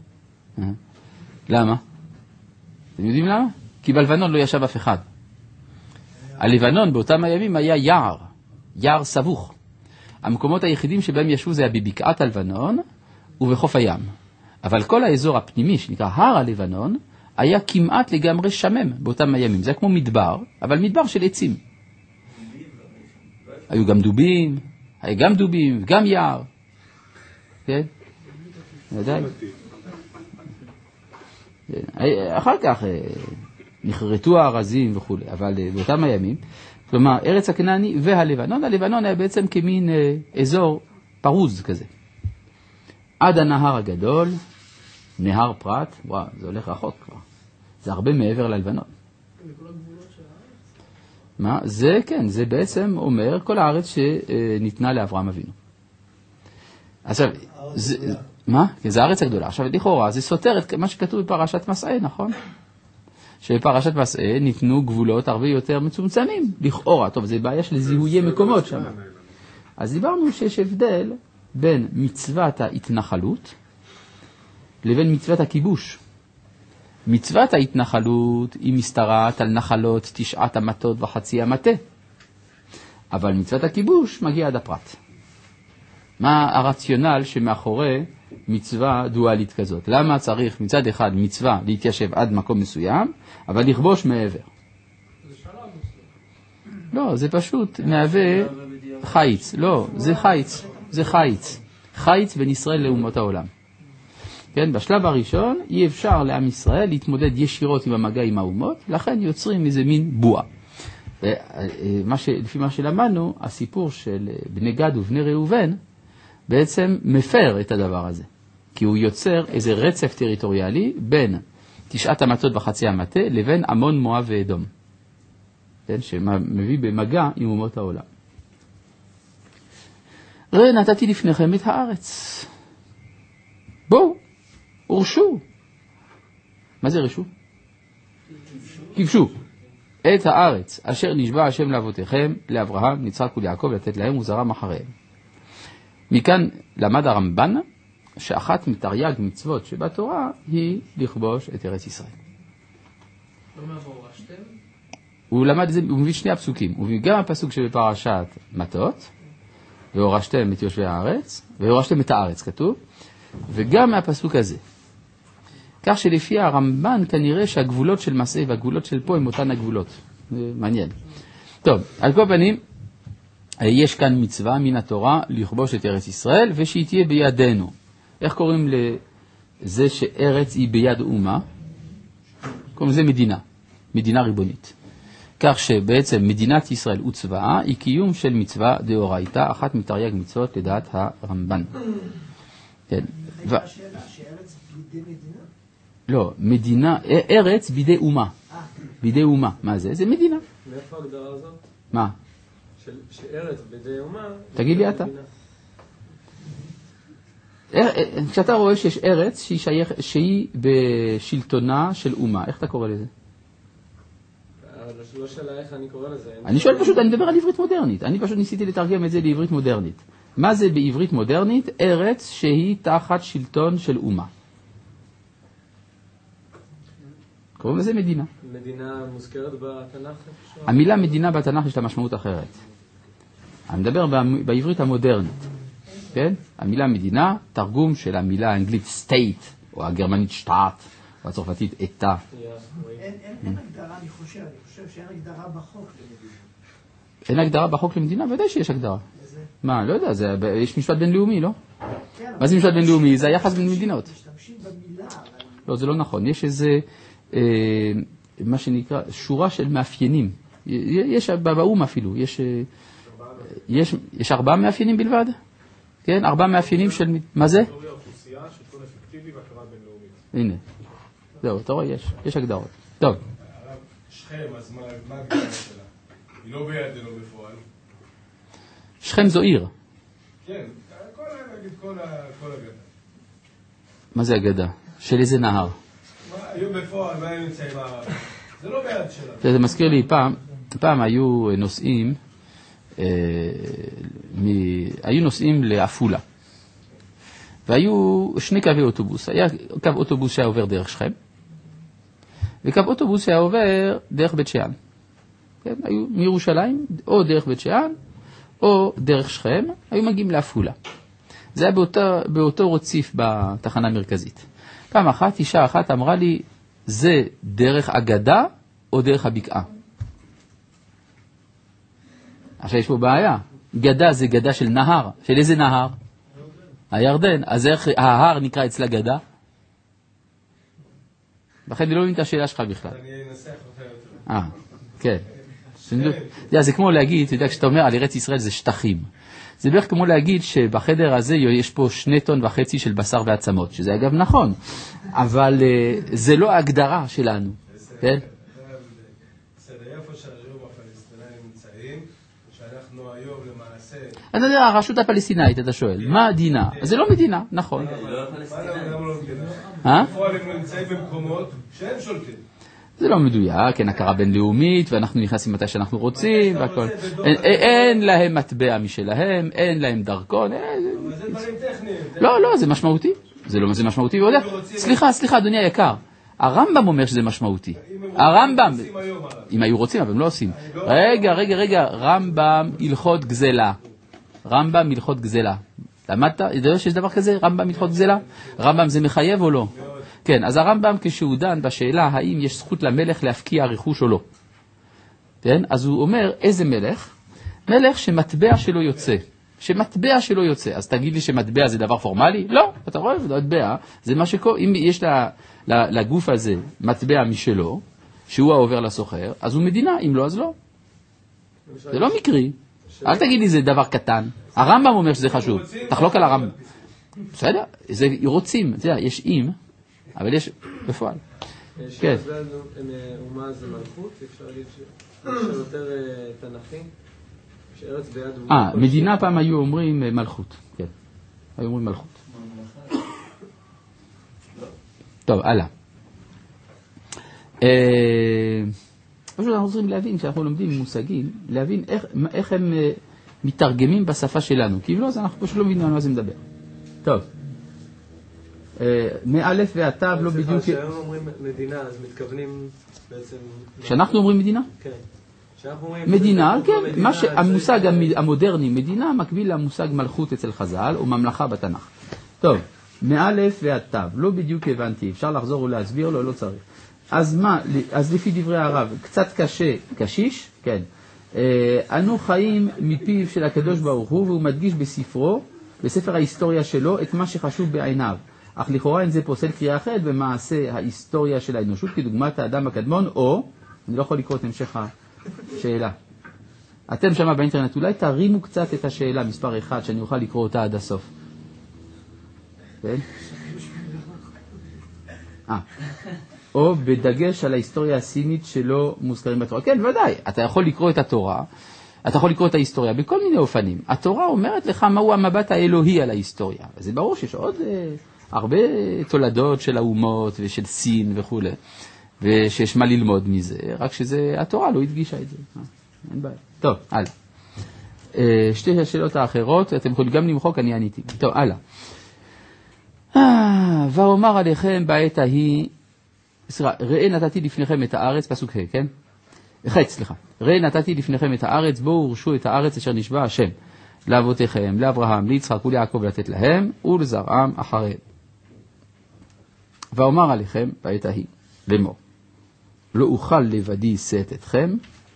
למה? אתם יודעים למה? כי בלבנון לא ישב אף אחד. הלבנון באותם הימים היה יער, יער סבוך. המקומות היחידים שבהם ישבו זה היה בבקעת הלבנון ובחוף הים. אבל כל האזור הפנימי שנקרא הר הלבנון היה כמעט לגמרי שמם באותם הימים. זה כמו מדבר, אבל מדבר של עצים. היו גם דובים, היה גם דובים, גם יער. כן? ודאי. אחר כך נחרטו הארזים וכו', אבל באותם הימים, כלומר, ארץ הכנעני והלבנון, הלבנון היה בעצם כמין אזור פרוז כזה. עד הנהר הגדול, נהר פרת, וואו, זה הולך רחוק כבר. זה הרבה מעבר ללבנון. מה? זה, כן, זה בעצם אומר כל הארץ שניתנה לאברהם אבינו. עכשיו, זה, מה? זה הארץ הגדולה. עכשיו, לכאורה, זה סותר את מה שכתוב בפרשת מסעי, נכון? שבפרשת מסעי ניתנו גבולות הרבה יותר מצומצמים. לכאורה, טוב, זה בעיה של זיהויי מקומות שם. אז דיברנו שיש הבדל בין מצוות ההתנחלות לבין מצוות הכיבוש. מצוות ההתנחלות היא משתרעת על נחלות תשעת המטות וחצי המטה. אבל מצוות הכיבוש מגיע עד הפרט. מה הרציונל שמאחורי מצווה דואלית כזאת? למה צריך מצד אחד מצווה להתיישב עד מקום מסוים, אבל לכבוש מעבר? לא, זה פשוט מהווה חיץ. לא, זה חיץ. זה חיץ. חיץ בין ישראל לאומות העולם. כן, בשלב הראשון אי אפשר לעם ישראל להתמודד ישירות עם המגע עם האומות, לכן יוצרים איזה מין בועה. ומה ש, לפי מה שלמדנו, הסיפור של בני גד ובני ראובן בעצם מפר את הדבר הזה. כי הוא יוצר איזה רצף טריטוריאלי בין תשעת המטות וחצי המטה לבין עמון, מואב ואדום. כן, שמביא במגע עם אומות העולם. ראה, נתתי לפניכם את הארץ. בואו, הורשו. מה זה רשו? כבשו. את הארץ, אשר נשבע השם לאבותיכם, לאברהם, יצחק וליעקב, לתת להם וזרעם אחריהם. מכאן למד הרמב"ן, שאחת מתרי"ג מצוות שבתורה היא לכבוש את ארץ ישראל. לא מהורשתם? הוא למד את זה, הוא מביא שני הפסוקים. הוא מביא גם הפסוק שבפרשת מטות, והורשתם את יושבי הארץ, והורשתם את הארץ, כתוב, וגם מהפסוק הזה. כך שלפי הרמב"ן כנראה שהגבולות של מסעי והגבולות של פה הם אותן הגבולות. זה מעניין. טוב, על כל פנים, יש כאן מצווה מן התורה לכבוש את ארץ ישראל, ושהיא תהיה בידינו. איך קוראים לזה שארץ היא ביד אומה? קוראים לזה מדינה, מדינה ריבונית. כך שבעצם מדינת ישראל וצבאה היא קיום של מצווה דאורייתא, אחת מתרי"ג מצוות לדעת הרמב"ן. כן. ו... השאלה שארץ בידי מדינה? לא, מדינה, ארץ בידי אומה. בידי אומה. מה זה? זה מדינה. מאיפה ההגדרה הזאת? מה? שארץ בידי אומה... תגיד לי אתה. כשאתה רואה שיש ארץ שהיא, שייך, שהיא בשלטונה של אומה, איך אתה קורא לזה? לא שאלה איך אני קורא לזה. אני שואל פשוט, אני מדבר על עברית מודרנית. אני פשוט ניסיתי לתרגם את זה לעברית מודרנית. מה זה בעברית מודרנית? ארץ שהיא תחת שלטון של אומה. קוראים לזה מדינה. מדינה מוזכרת בתנ"ך? המילה מדינה בתנ"ך יש לה משמעות אחרת. אני מדבר בעברית המודרנית. כן? המילה מדינה, תרגום של המילה האנגלית state, או הגרמנית שטאט, או הצרפתית אתא. אין הגדרה, אני חושב, אני חושב שאין הגדרה בחוק למדינה. אין הגדרה בחוק למדינה? ודאי שיש הגדרה. מה, לא יודע, יש משפט בינלאומי, לא? מה זה משפט בינלאומי? זה היחס בין מדינות. משתמשים במילה. לא, זה לא נכון. יש איזה, מה שנקרא, שורה של מאפיינים. יש באום אפילו, יש ארבעה מאפיינים בלבד? כן, ארבעה מאפיינים של... מה זה? אוכלוסייה, שלטון אפקטיבי והכרה בינלאומית. הנה. זהו, אתה רואה, יש, יש הגדרות. טוב. שכם, אז מה הגדרה שלה? היא לא ביד, לא בפועל. שכם זו עיר. כן, כל נגיד, כל הגדה. מה זה הגדה? של איזה נהר? היו בפועל, מה הם נמצאים הערבים? זה לא ביד שלה. זה מזכיר לי, פעם, פעם היו נוסעים, היו נוסעים לאפולה. והיו שני קווי אוטובוס. היה קו אוטובוס שהיה עובר דרך שכם, וקו אוטובוס שהיה עובר דרך בית שאן. כן? היו מירושלים, או דרך בית שאן, או דרך שכם, היו מגיעים לאפולה. זה היה באותו, באותו רציף בתחנה המרכזית. פעם אחת, אישה אחת אמרה לי, זה דרך אגדה או דרך הבקעה? עכשיו יש פה בעיה. גדה זה גדה של נהר. של איזה נהר? הירדן. אז איך ההר נקרא אצלה גדה? לכן אני לא מבין את השאלה שלך בכלל. אני אנסח אותה יותר. אה, כן. זה כמו להגיד, אתה יודע, כשאתה אומר על ארץ ישראל זה שטחים. זה בערך כמו להגיד שבחדר הזה יש פה שני טון וחצי של בשר ועצמות, שזה אגב נכון, אבל זה לא ההגדרה שלנו. כן? איפה שהיום הפלסטינאים נמצאים, שאנחנו היום למעשה... אתה יודע, הרשות הפלסטינאית, אתה שואל, מה הדינה? זה לא מדינה, נכון. למה לא מדינה? אה? בפועל הם נמצאים במקומות שהם שולטים. זה לא מדויק, כן, הכרה בינלאומית, ואנחנו נכנסים מתי שאנחנו רוצים, והכל. אין להם מטבע משלהם, אין להם דרכון. אבל זה דברים טכניים. לא, לא, זה משמעותי. זה לא, זה משמעותי. סליחה, סליחה, אדוני היקר. הרמב"ם אומר שזה משמעותי. הרמב"ם, אם היו רוצים, אבל הם לא עושים. רגע, רגע, רגע, רמב"ם הלכות גזלה. רמב"ם הלכות גזלה. למדת? אתה יודע שיש דבר כזה? רמב"ם הלכות גזלה? רמב"ם זה מחייב או לא? כן, אז הרמב"ם כשהוא דן בשאלה האם יש זכות למלך להפקיע רכוש או לא. כן? אז הוא אומר, איזה מלך? מלך שמטבע שלו יוצא. שמטבע שלו יוצא. אז תגיד לי שמטבע זה דבר פורמלי? לא, אתה רואה, מטבע זה מה שקורה. אם יש לגוף הזה מטבע משלו, שהוא העובר לסוחר, אז הוא מדינה, אם לא, אז לא. זה לא מקרי. אל תגיד לי זה דבר קטן. הרמב"ם אומר שזה חשוב. תחלוק על הרמב"ם. בסדר? זה רוצים. אתה יודע, יש אם, אבל יש בפועל. כן. אומה זה מלכות, אפשר להגיד שזה יותר תנכי, שארץ ביד אומה. אה, מדינה פעם היו אומרים מלכות, כן. היו אומרים מלכות. טוב, הלאה. פשוט אנחנו צריכים להבין, כשאנחנו לומדים מושגים, להבין איך הם מתרגמים בשפה שלנו, כי אם לא, אז אנחנו פשוט לא מבינים על מה זה מדבר. טוב. מאלף והתו לא בדיוק... כשהיום אומרים מדינה, אז מתכוונים בעצם... כשאנחנו אומרים מדינה? כן. מדינה, כן. המושג המודרני, מדינה, מקביל למושג מלכות אצל חז"ל, או ממלכה בתנ"ך. טוב, מאלף והתו, לא בדיוק הבנתי, אפשר לחזור ולהסביר לו, לא צריך. אז מה, אז לפי דברי הרב, קצת קשה, קשיש, כן. אנו חיים מפיו של הקדוש ברוך הוא, והוא מדגיש בספרו, בספר ההיסטוריה שלו, את מה שחשוב בעיניו. אך לכאורה אין זה פוסל קריאה אחרת במעשה ההיסטוריה של האנושות, כדוגמת האדם הקדמון, או, אני לא יכול לקרוא את המשך השאלה. אתם שמה באינטרנט, אולי תרימו קצת את השאלה, מספר אחד, שאני אוכל לקרוא אותה עד הסוף. כן? אה. או בדגש על ההיסטוריה הסינית שלא מוזכרים בתורה. כן, ודאי, אתה יכול לקרוא את התורה, אתה יכול לקרוא את ההיסטוריה בכל מיני אופנים. התורה אומרת לך מהו המבט האלוהי על ההיסטוריה. זה ברור שיש עוד אה, הרבה תולדות של האומות ושל סין וכו'. ושיש מה ללמוד מזה, רק שזה, התורה לא הדגישה את זה. אה, אין בעיה. טוב, הלאה. אה, שתי השאלות האחרות, אתם יכולים גם למחוק, אני עניתי. טוב, הלאה. אה, ואומר עליכם בעת ההיא, סליחה, ראה נתתי לפניכם את הארץ, פסוק ה', כן? חץ, סליחה. ראה נתתי לפניכם את הארץ, בואו ורשו את הארץ אשר נשבע השם לאבותיכם, לאברהם, ליצחק וליעקב לתת להם, ולזרעם אחריהם. ואומר עליכם בעת ההיא, לאמור, לא אוכל לבדי שאת אתכם,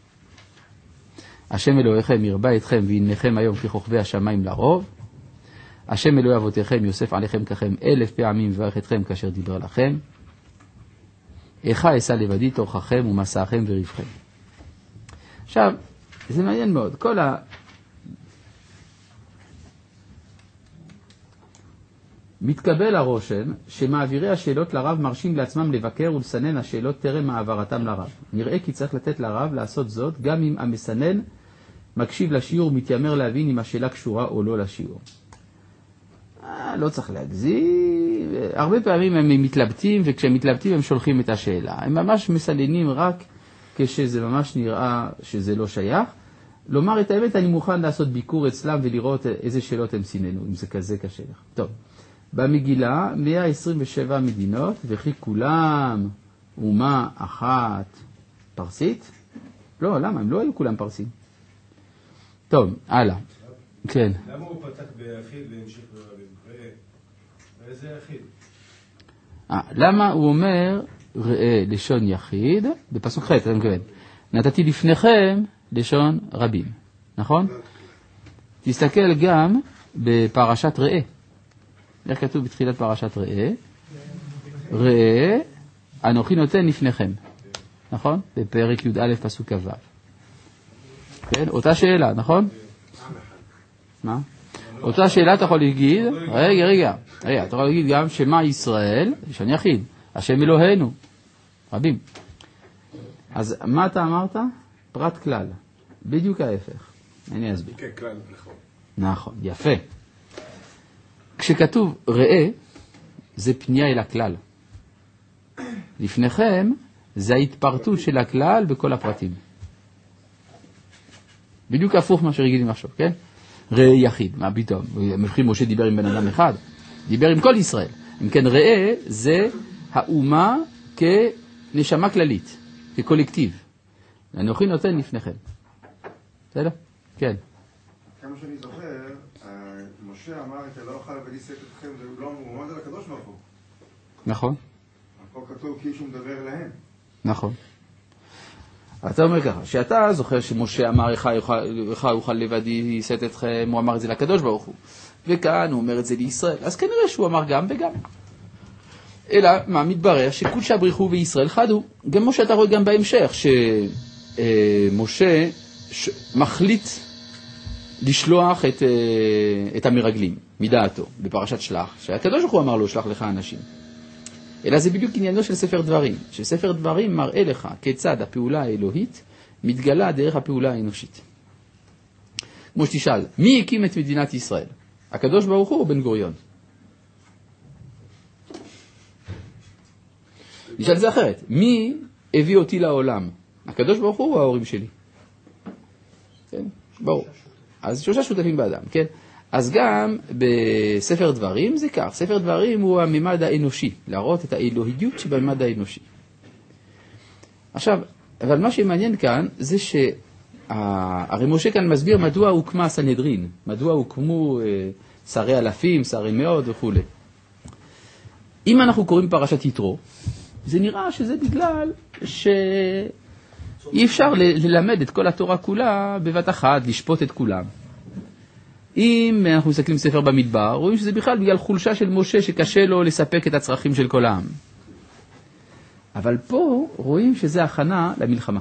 השם אלוהיכם ירבה אתכם וינכם היום ככוכבי השמיים לרוב, השם אלוהי אבותיכם יוסף עליכם ככם אלף פעמים וברך אתכם כאשר דיבר לכם, איכה אשא לבדי תורככם ומסעכם וריבכם. עכשיו, זה מעניין מאוד. כל ה... מתקבל הרושם שמעבירי השאלות לרב מרשים לעצמם לבקר ולסנן השאלות טרם העברתם לרב. נראה כי צריך לתת לרב לעשות זאת גם אם המסנן מקשיב לשיעור ומתיימר להבין אם השאלה קשורה או לא לשיעור. אה, לא צריך להגזים. הרבה פעמים הם מתלבטים, וכשהם מתלבטים הם שולחים את השאלה. הם ממש מסננים רק כשזה ממש נראה שזה לא שייך. לומר את האמת, אני מוכן לעשות ביקור אצלם ולראות איזה שאלות הם סיננו, אם זה כזה קשה לך. טוב, במגילה מאה עשרים ושבע מדינות, וכי כולם אומה אחת פרסית? לא, למה? הם לא היו כולם פרסים. טוב, הלאה. כן. למה הוא פתח ביחיד והמשיך ברבים? ואיזה יחיד? למה הוא אומר ראה לשון יחיד, בפסוק ח' אתה מכוון, נתתי לפניכם לשון רבים, נכון? תסתכל גם בפרשת ראה. איך כתוב בתחילת פרשת ראה? ראה, אנוכי נותן לפניכם, נכון? בפרק י"א פסוק כ"ו. כן, אותה שאלה, נכון? מה? אותה שאלה אתה יכול להגיד, רגע, רגע, רגע, אתה יכול להגיד גם שמה ישראל, לשון יחיד, השם אלוהינו, רבים. אז מה אתה אמרת? פרט כלל, בדיוק ההפך. אני אסביר. כן, כלל, נכון. נכון, יפה. כשכתוב ראה, זה פנייה אל הכלל. לפניכם, זה ההתפרטות של הכלל בכל הפרטים. בדיוק הפוך מה שרגילים לחשוב, כן? ראה יחיד, מה פתאום? מבחין משה דיבר עם בן אדם אחד, דיבר עם כל ישראל. אם כן, ראה זה האומה כנשמה כללית, כקולקטיב. אנוכי נותן לפניכם. בסדר? כן. כמה שאני זוכר, משה אמר את לא אוכל לבדי שאת אתכם, זה לא מועמד על הקדוש ברוך הוא. נכון. פה כתוב כי שהוא מדבר להם. נכון. אתה אומר ככה, שאתה זוכר שמשה אמר איך אוכל לבדי שאת אתכם, הוא אמר את זה לקדוש ברוך הוא. וכאן הוא אומר את זה לישראל. אז כנראה שהוא אמר גם וגם. אלא מה מתברר שקודשא בריך הוא וישראל חד הוא. גם משה אתה רואה גם בהמשך שמשה מחליט לשלוח את, את המרגלים מדעתו בפרשת שלח, שהקדוש ברוך הוא אמר לו שלח לך אנשים. אלא זה בדיוק עניינו של ספר דברים, שספר דברים מראה לך כיצד הפעולה האלוהית מתגלה דרך הפעולה האנושית. כמו שתשאל, מי הקים את מדינת ישראל? הקדוש ברוך הוא או בן גוריון? נשאל זה אחרת, מי הביא אותי לעולם? הקדוש ברוך הוא או ההורים שלי? כן, ברור. אז שלושה שותפים באדם, כן? אז גם בספר דברים זה כך, ספר דברים הוא הממד האנושי, להראות את האלוהיות שבממד האנושי. עכשיו, אבל מה שמעניין כאן זה שהרי משה כאן מסביר מדוע הוקמה הסנהדרין, מדוע הוקמו שרי אלפים, שרי מאות וכו'. אם אנחנו קוראים פרשת יתרו, זה נראה שזה בגלל שאי אפשר ללמד את כל התורה כולה בבת אחת, לשפוט את כולם. אם אנחנו מסתכלים ספר במדבר, רואים שזה בכלל בגלל חולשה של משה שקשה לו לספק את הצרכים של כל העם. אבל פה רואים שזה הכנה למלחמה.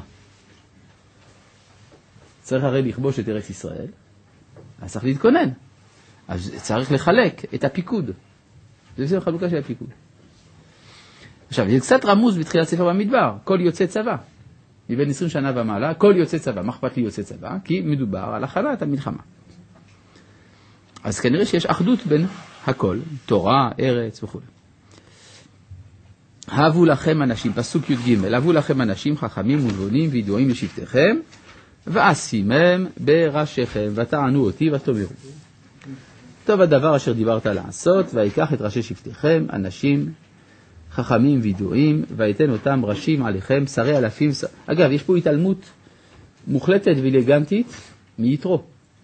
צריך הרי לכבוש את ארץ ישראל, אז צריך להתכונן. אז צריך לחלק את הפיקוד. זה בסדר חלוקה של הפיקוד. עכשיו, זה קצת רמוז בתחילת ספר במדבר, כל יוצא צבא. מבין עשרים שנה ומעלה, כל יוצא צבא, מה אכפת לי יוצא צבא? כי מדובר על הכנת המלחמה. אז כנראה שיש אחדות בין הכל, תורה, ארץ וכו'. הבו לכם אנשים, פסוק י"ג, הבו לכם אנשים חכמים ונבונים וידועים לשבטיכם, ועשימם בראשיכם, ותענו אותי ותאמרו. טוב הדבר אשר דיברת לעשות, ויקח את ראשי שבטיכם, אנשים חכמים וידועים, ויתן אותם ראשים עליכם, שרי אלפים. ש... אגב, יש פה התעלמות מוחלטת ואלגנטית מיתרו.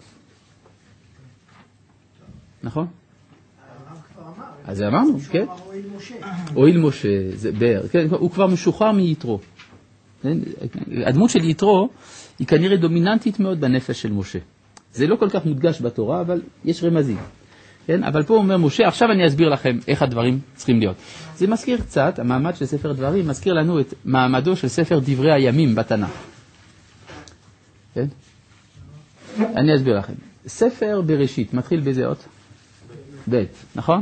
נכון? הרב כבר אמר. אז אמרנו, כן? הוא אמר אוהל משה. אוהל משה, זה באר, כן, הוא כבר משוחרר מיתרו. הדמות של יתרו היא כנראה דומיננטית מאוד בנפש של משה. זה לא כל כך מודגש בתורה, אבל יש רמזים. כן? אבל פה הוא אומר משה, עכשיו אני אסביר לכם איך הדברים צריכים להיות. זה מזכיר קצת, המעמד של ספר דברים, מזכיר לנו את מעמדו של ספר דברי הימים בתנ"ך. כן? אני אסביר לכם. ספר בראשית מתחיל באיזה אות? ב', נכון?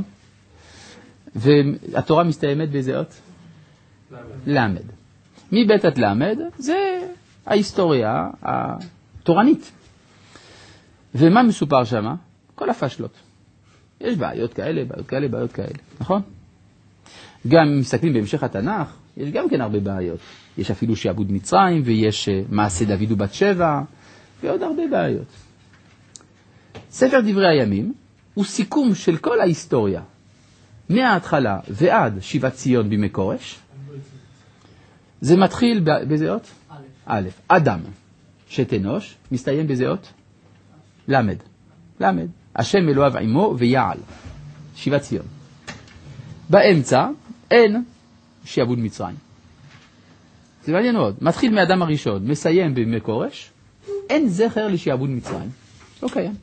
והתורה מסתיימת באיזה אות? למד. מבית עד למד זה ההיסטוריה התורנית. ומה מסופר שמה? כל הפשלות. יש בעיות כאלה, בעיות כאלה, בעיות כאלה, נכון? גם אם מסתכלים בהמשך התנ"ך, יש גם כן הרבה בעיות. יש אפילו שעבוד מצרים, ויש מעשה דוד ובת שבע, ועוד הרבה בעיות. ספר דברי הימים הוא סיכום של כל ההיסטוריה, מההתחלה ועד שיבת ציון בימי כורש. זה מתחיל באיזה אות? א', אדם, שת אנוש, מסתיים באיזה אות? למד, למד. השם אלוהיו עמו ויעל, שיבת ציון. באמצע אין שעבוד מצרים. זה מעניין מאוד. מתחיל מאדם הראשון, מסיים בימי כורש, אין זכר לשעבוד מצרים. לא קיים.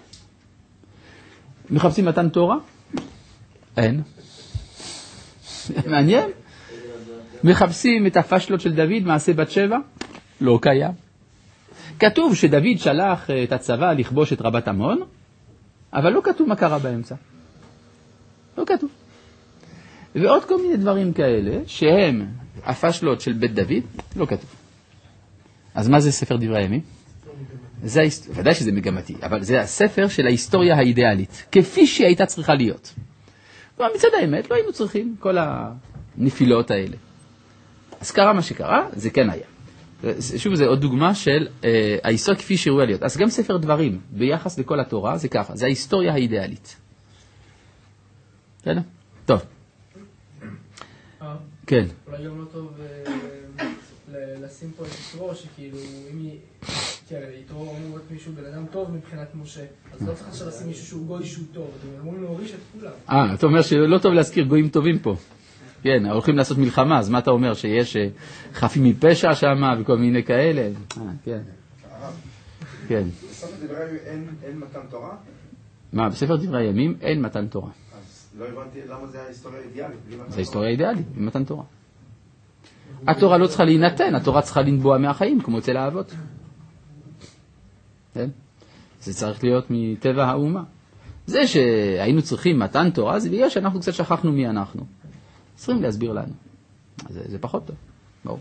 מחפשים מתן תורה? אין. מעניין? מחפשים את הפשלות של דוד, מעשה בת שבע? לא קיים. כתוב שדוד שלח את הצבא לכבוש את רבת עמון, אבל לא כתוב מה קרה באמצע. לא כתוב. ועוד כל מיני דברים כאלה, שהם הפשלות של בית דוד, לא כתוב. אז מה זה ספר דברי הימים? זה ההיסט... ודאי שזה מגמתי, אבל זה הספר של ההיסטוריה האידיאלית, כפי שהיא הייתה צריכה להיות. מצד האמת, לא היינו צריכים כל הנפילות האלה. אז קרה מה שקרה, זה כן היה. שוב, זה עוד דוגמה של אה, ההיסטוריה כפי שראויה להיות. אז גם ספר דברים, ביחס לכל התורה, זה ככה, זה ההיסטוריה האידיאלית. כן? טוב. כן. אולי גם לא טוב לשים פה את יתרו, שכאילו, אם היא... תראה, יתרו אמור להיות מישהו בן אדם טוב מבחינת משה, אז לא צריך עכשיו לשים מישהו שהוא גוי שהוא טוב, אתם אמורים להוריש את כולם. אה, אתה אומר שלא טוב להזכיר גויים טובים פה. כן, הולכים לעשות מלחמה, אז מה אתה אומר, שיש חפים מפשע שם וכל מיני כאלה? אה, כן. כן. בספר דברי הימים אין מתן תורה? מה, בספר דברי הימים אין מתן תורה. אז לא הבנתי למה זה ההיסטוריה האידיאלית. זה ההיסטוריה האידיאלית, עם מתן תורה. התורה לא צריכה להינתן, התורה צריכה לנבוע מהחיים, כמו אצל האבות. כן? זה צריך להיות מטבע האומה. זה שהיינו צריכים מתן תורה, זה בגלל שאנחנו קצת שכחנו מי אנחנו. צריכים להסביר לנו. זה, זה פחות טוב. ברור.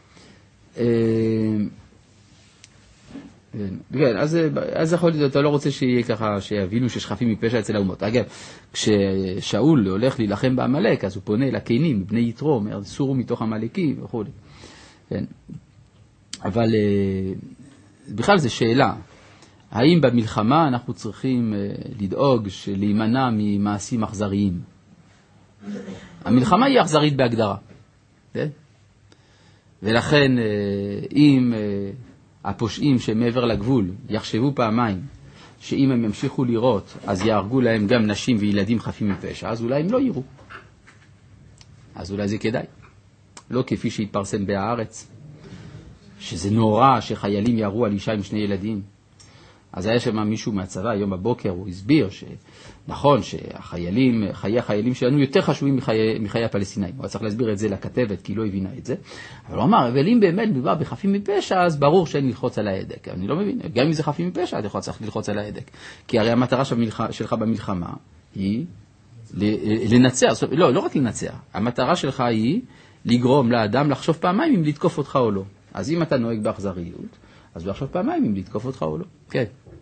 כן, אז, אז יכול להיות, אתה לא רוצה שיהיה ככה, שיבינו שיש חפים מפשע אצל האומות. אגב, כששאול הולך להילחם בעמלק, אז הוא פונה לקיינים, בני יתרו, אומר, סורו מתוך עמלקים וכו'. כן. אבל בכלל זו שאלה, האם במלחמה אנחנו צריכים לדאוג להימנע ממעשים אכזריים? המלחמה היא אכזרית בהגדרה. כן? ולכן אם הפושעים שמעבר לגבול יחשבו פעמיים שאם הם ימשיכו לראות אז יהרגו להם גם נשים וילדים חפים מפשע, אז אולי הם לא יראו. אז אולי זה כדאי. לא כפי שהתפרסם בהארץ, שזה נורא שחיילים ירו על אישה עם שני ילדים. אז היה שם מישהו מהצבא, היום בבוקר הוא הסביר שנכון שהחיילים, חיי החיילים שלנו יותר חשובים מחיי, מחיי הפלסטינאים. הוא צריך להסביר את זה לכתבת כי היא לא הבינה את זה. אבל הוא אמר, אבל אם באמת מדובר בחפים מפשע, אז ברור שאין ללחוץ על ההדק. אני לא מבין, גם אם זה חפים מפשע, אתה יכול צריך ללחוץ על ההדק. כי הרי המטרה שלך במלחמה היא לנצח, לא, לא רק לנצח. המטרה שלך היא לגרום לאדם לחשוב פעמיים אם לתקוף אותך או לא. אז אם אתה נוהג באכזריות, אז עכשיו פעמיים אם לתקוף אותך או לא. כן.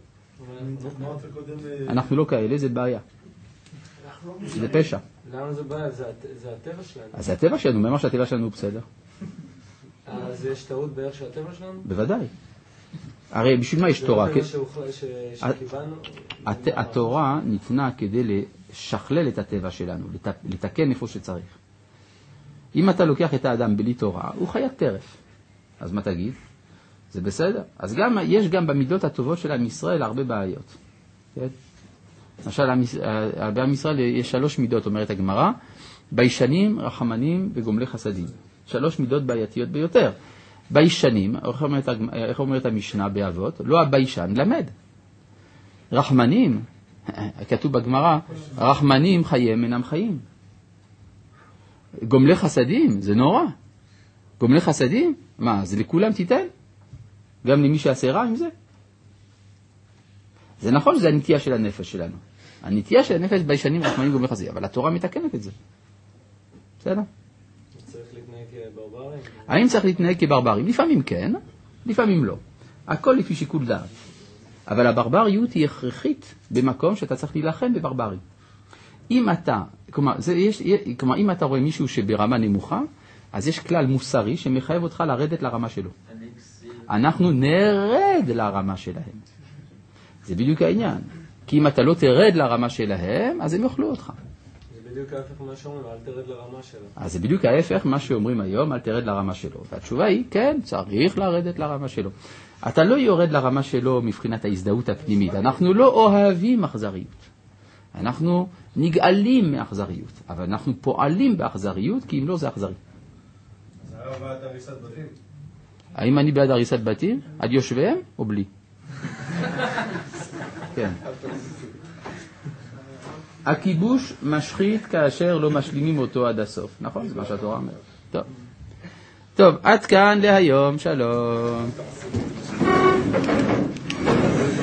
אנחנו לא כאלה, זה בעיה. זה פשע. למה זה בעיה? זה הטבע שלנו. אז זה הטבע שלנו, מה שהטבע שלנו הוא בסדר. אז יש טעות בערך של הטבע שלנו? בוודאי. הרי בשביל מה יש תורה? זה לא שקיבלנו? התורה ניתנה כדי לשכלל את הטבע שלנו, לתקן איפה שצריך. אם אתה לוקח את האדם בלי תורה, הוא חיית טרף. אז מה תגיד? זה בסדר. אז גם, יש גם במידות הטובות של עם ישראל הרבה בעיות. כן? למשל, בעם ישראל יש שלוש מידות, אומרת הגמרא, ביישנים, רחמנים וגומלי חסדים. שלוש מידות בעייתיות ביותר. ביישנים, איך אומרת, איך אומרת המשנה באבות? לא הביישן, למד. רחמנים, כתוב בגמרא, רחמנים חייהם אינם חיים. גומלי חסדים, זה נורא. גומלי חסדים? מה, זה לכולם תיתן? גם למי שעשה רע עם זה? זה נכון שזה הנטייה של הנפש שלנו. הנטייה של הנפש ביישנים, רחמנים גומלי חסדים, אבל התורה מתקנת את זה. בסדר? צריך להתנהג כברברים? האם צריך להתנהג כברברים? לפעמים כן, לפעמים לא. הכל לפי שיקול דעת. אבל הברבריות היא הכרחית במקום שאתה צריך להילחם בברברים. אם אתה, כלומר, זה, יש, כלומר, אם אתה רואה מישהו שברמה נמוכה, אז יש כלל מוסרי שמחייב אותך לרדת לרמה שלו. אנחנו נרד לרמה שלהם. זה בדיוק העניין. כי אם אתה לא תרד לרמה שלהם, אז הם יאכלו אותך. זה בדיוק ההפך מה שאומרים, אל תרד לרמה שלו. אז זה בדיוק ההפך מה שאומרים היום, אל תרד לרמה שלו. והתשובה היא, כן, צריך לרדת לרמה שלו. אתה לא יורד לרמה שלו מבחינת ההזדהות הפנימית. אנחנו לא אוהבים אכזריות. אנחנו נגאלים מאכזריות. אבל אנחנו פועלים באכזריות, כי אם לא זה אכזרי. אז היה בעד הריסת בתים? האם אני בעד הריסת בתים? עד יושביהם או בלי? כן. הכיבוש משחית כאשר לא משלימים אותו עד הסוף. נכון? זה מה שהתורה אומרת. טוב. טוב, עד כאן להיום. שלום.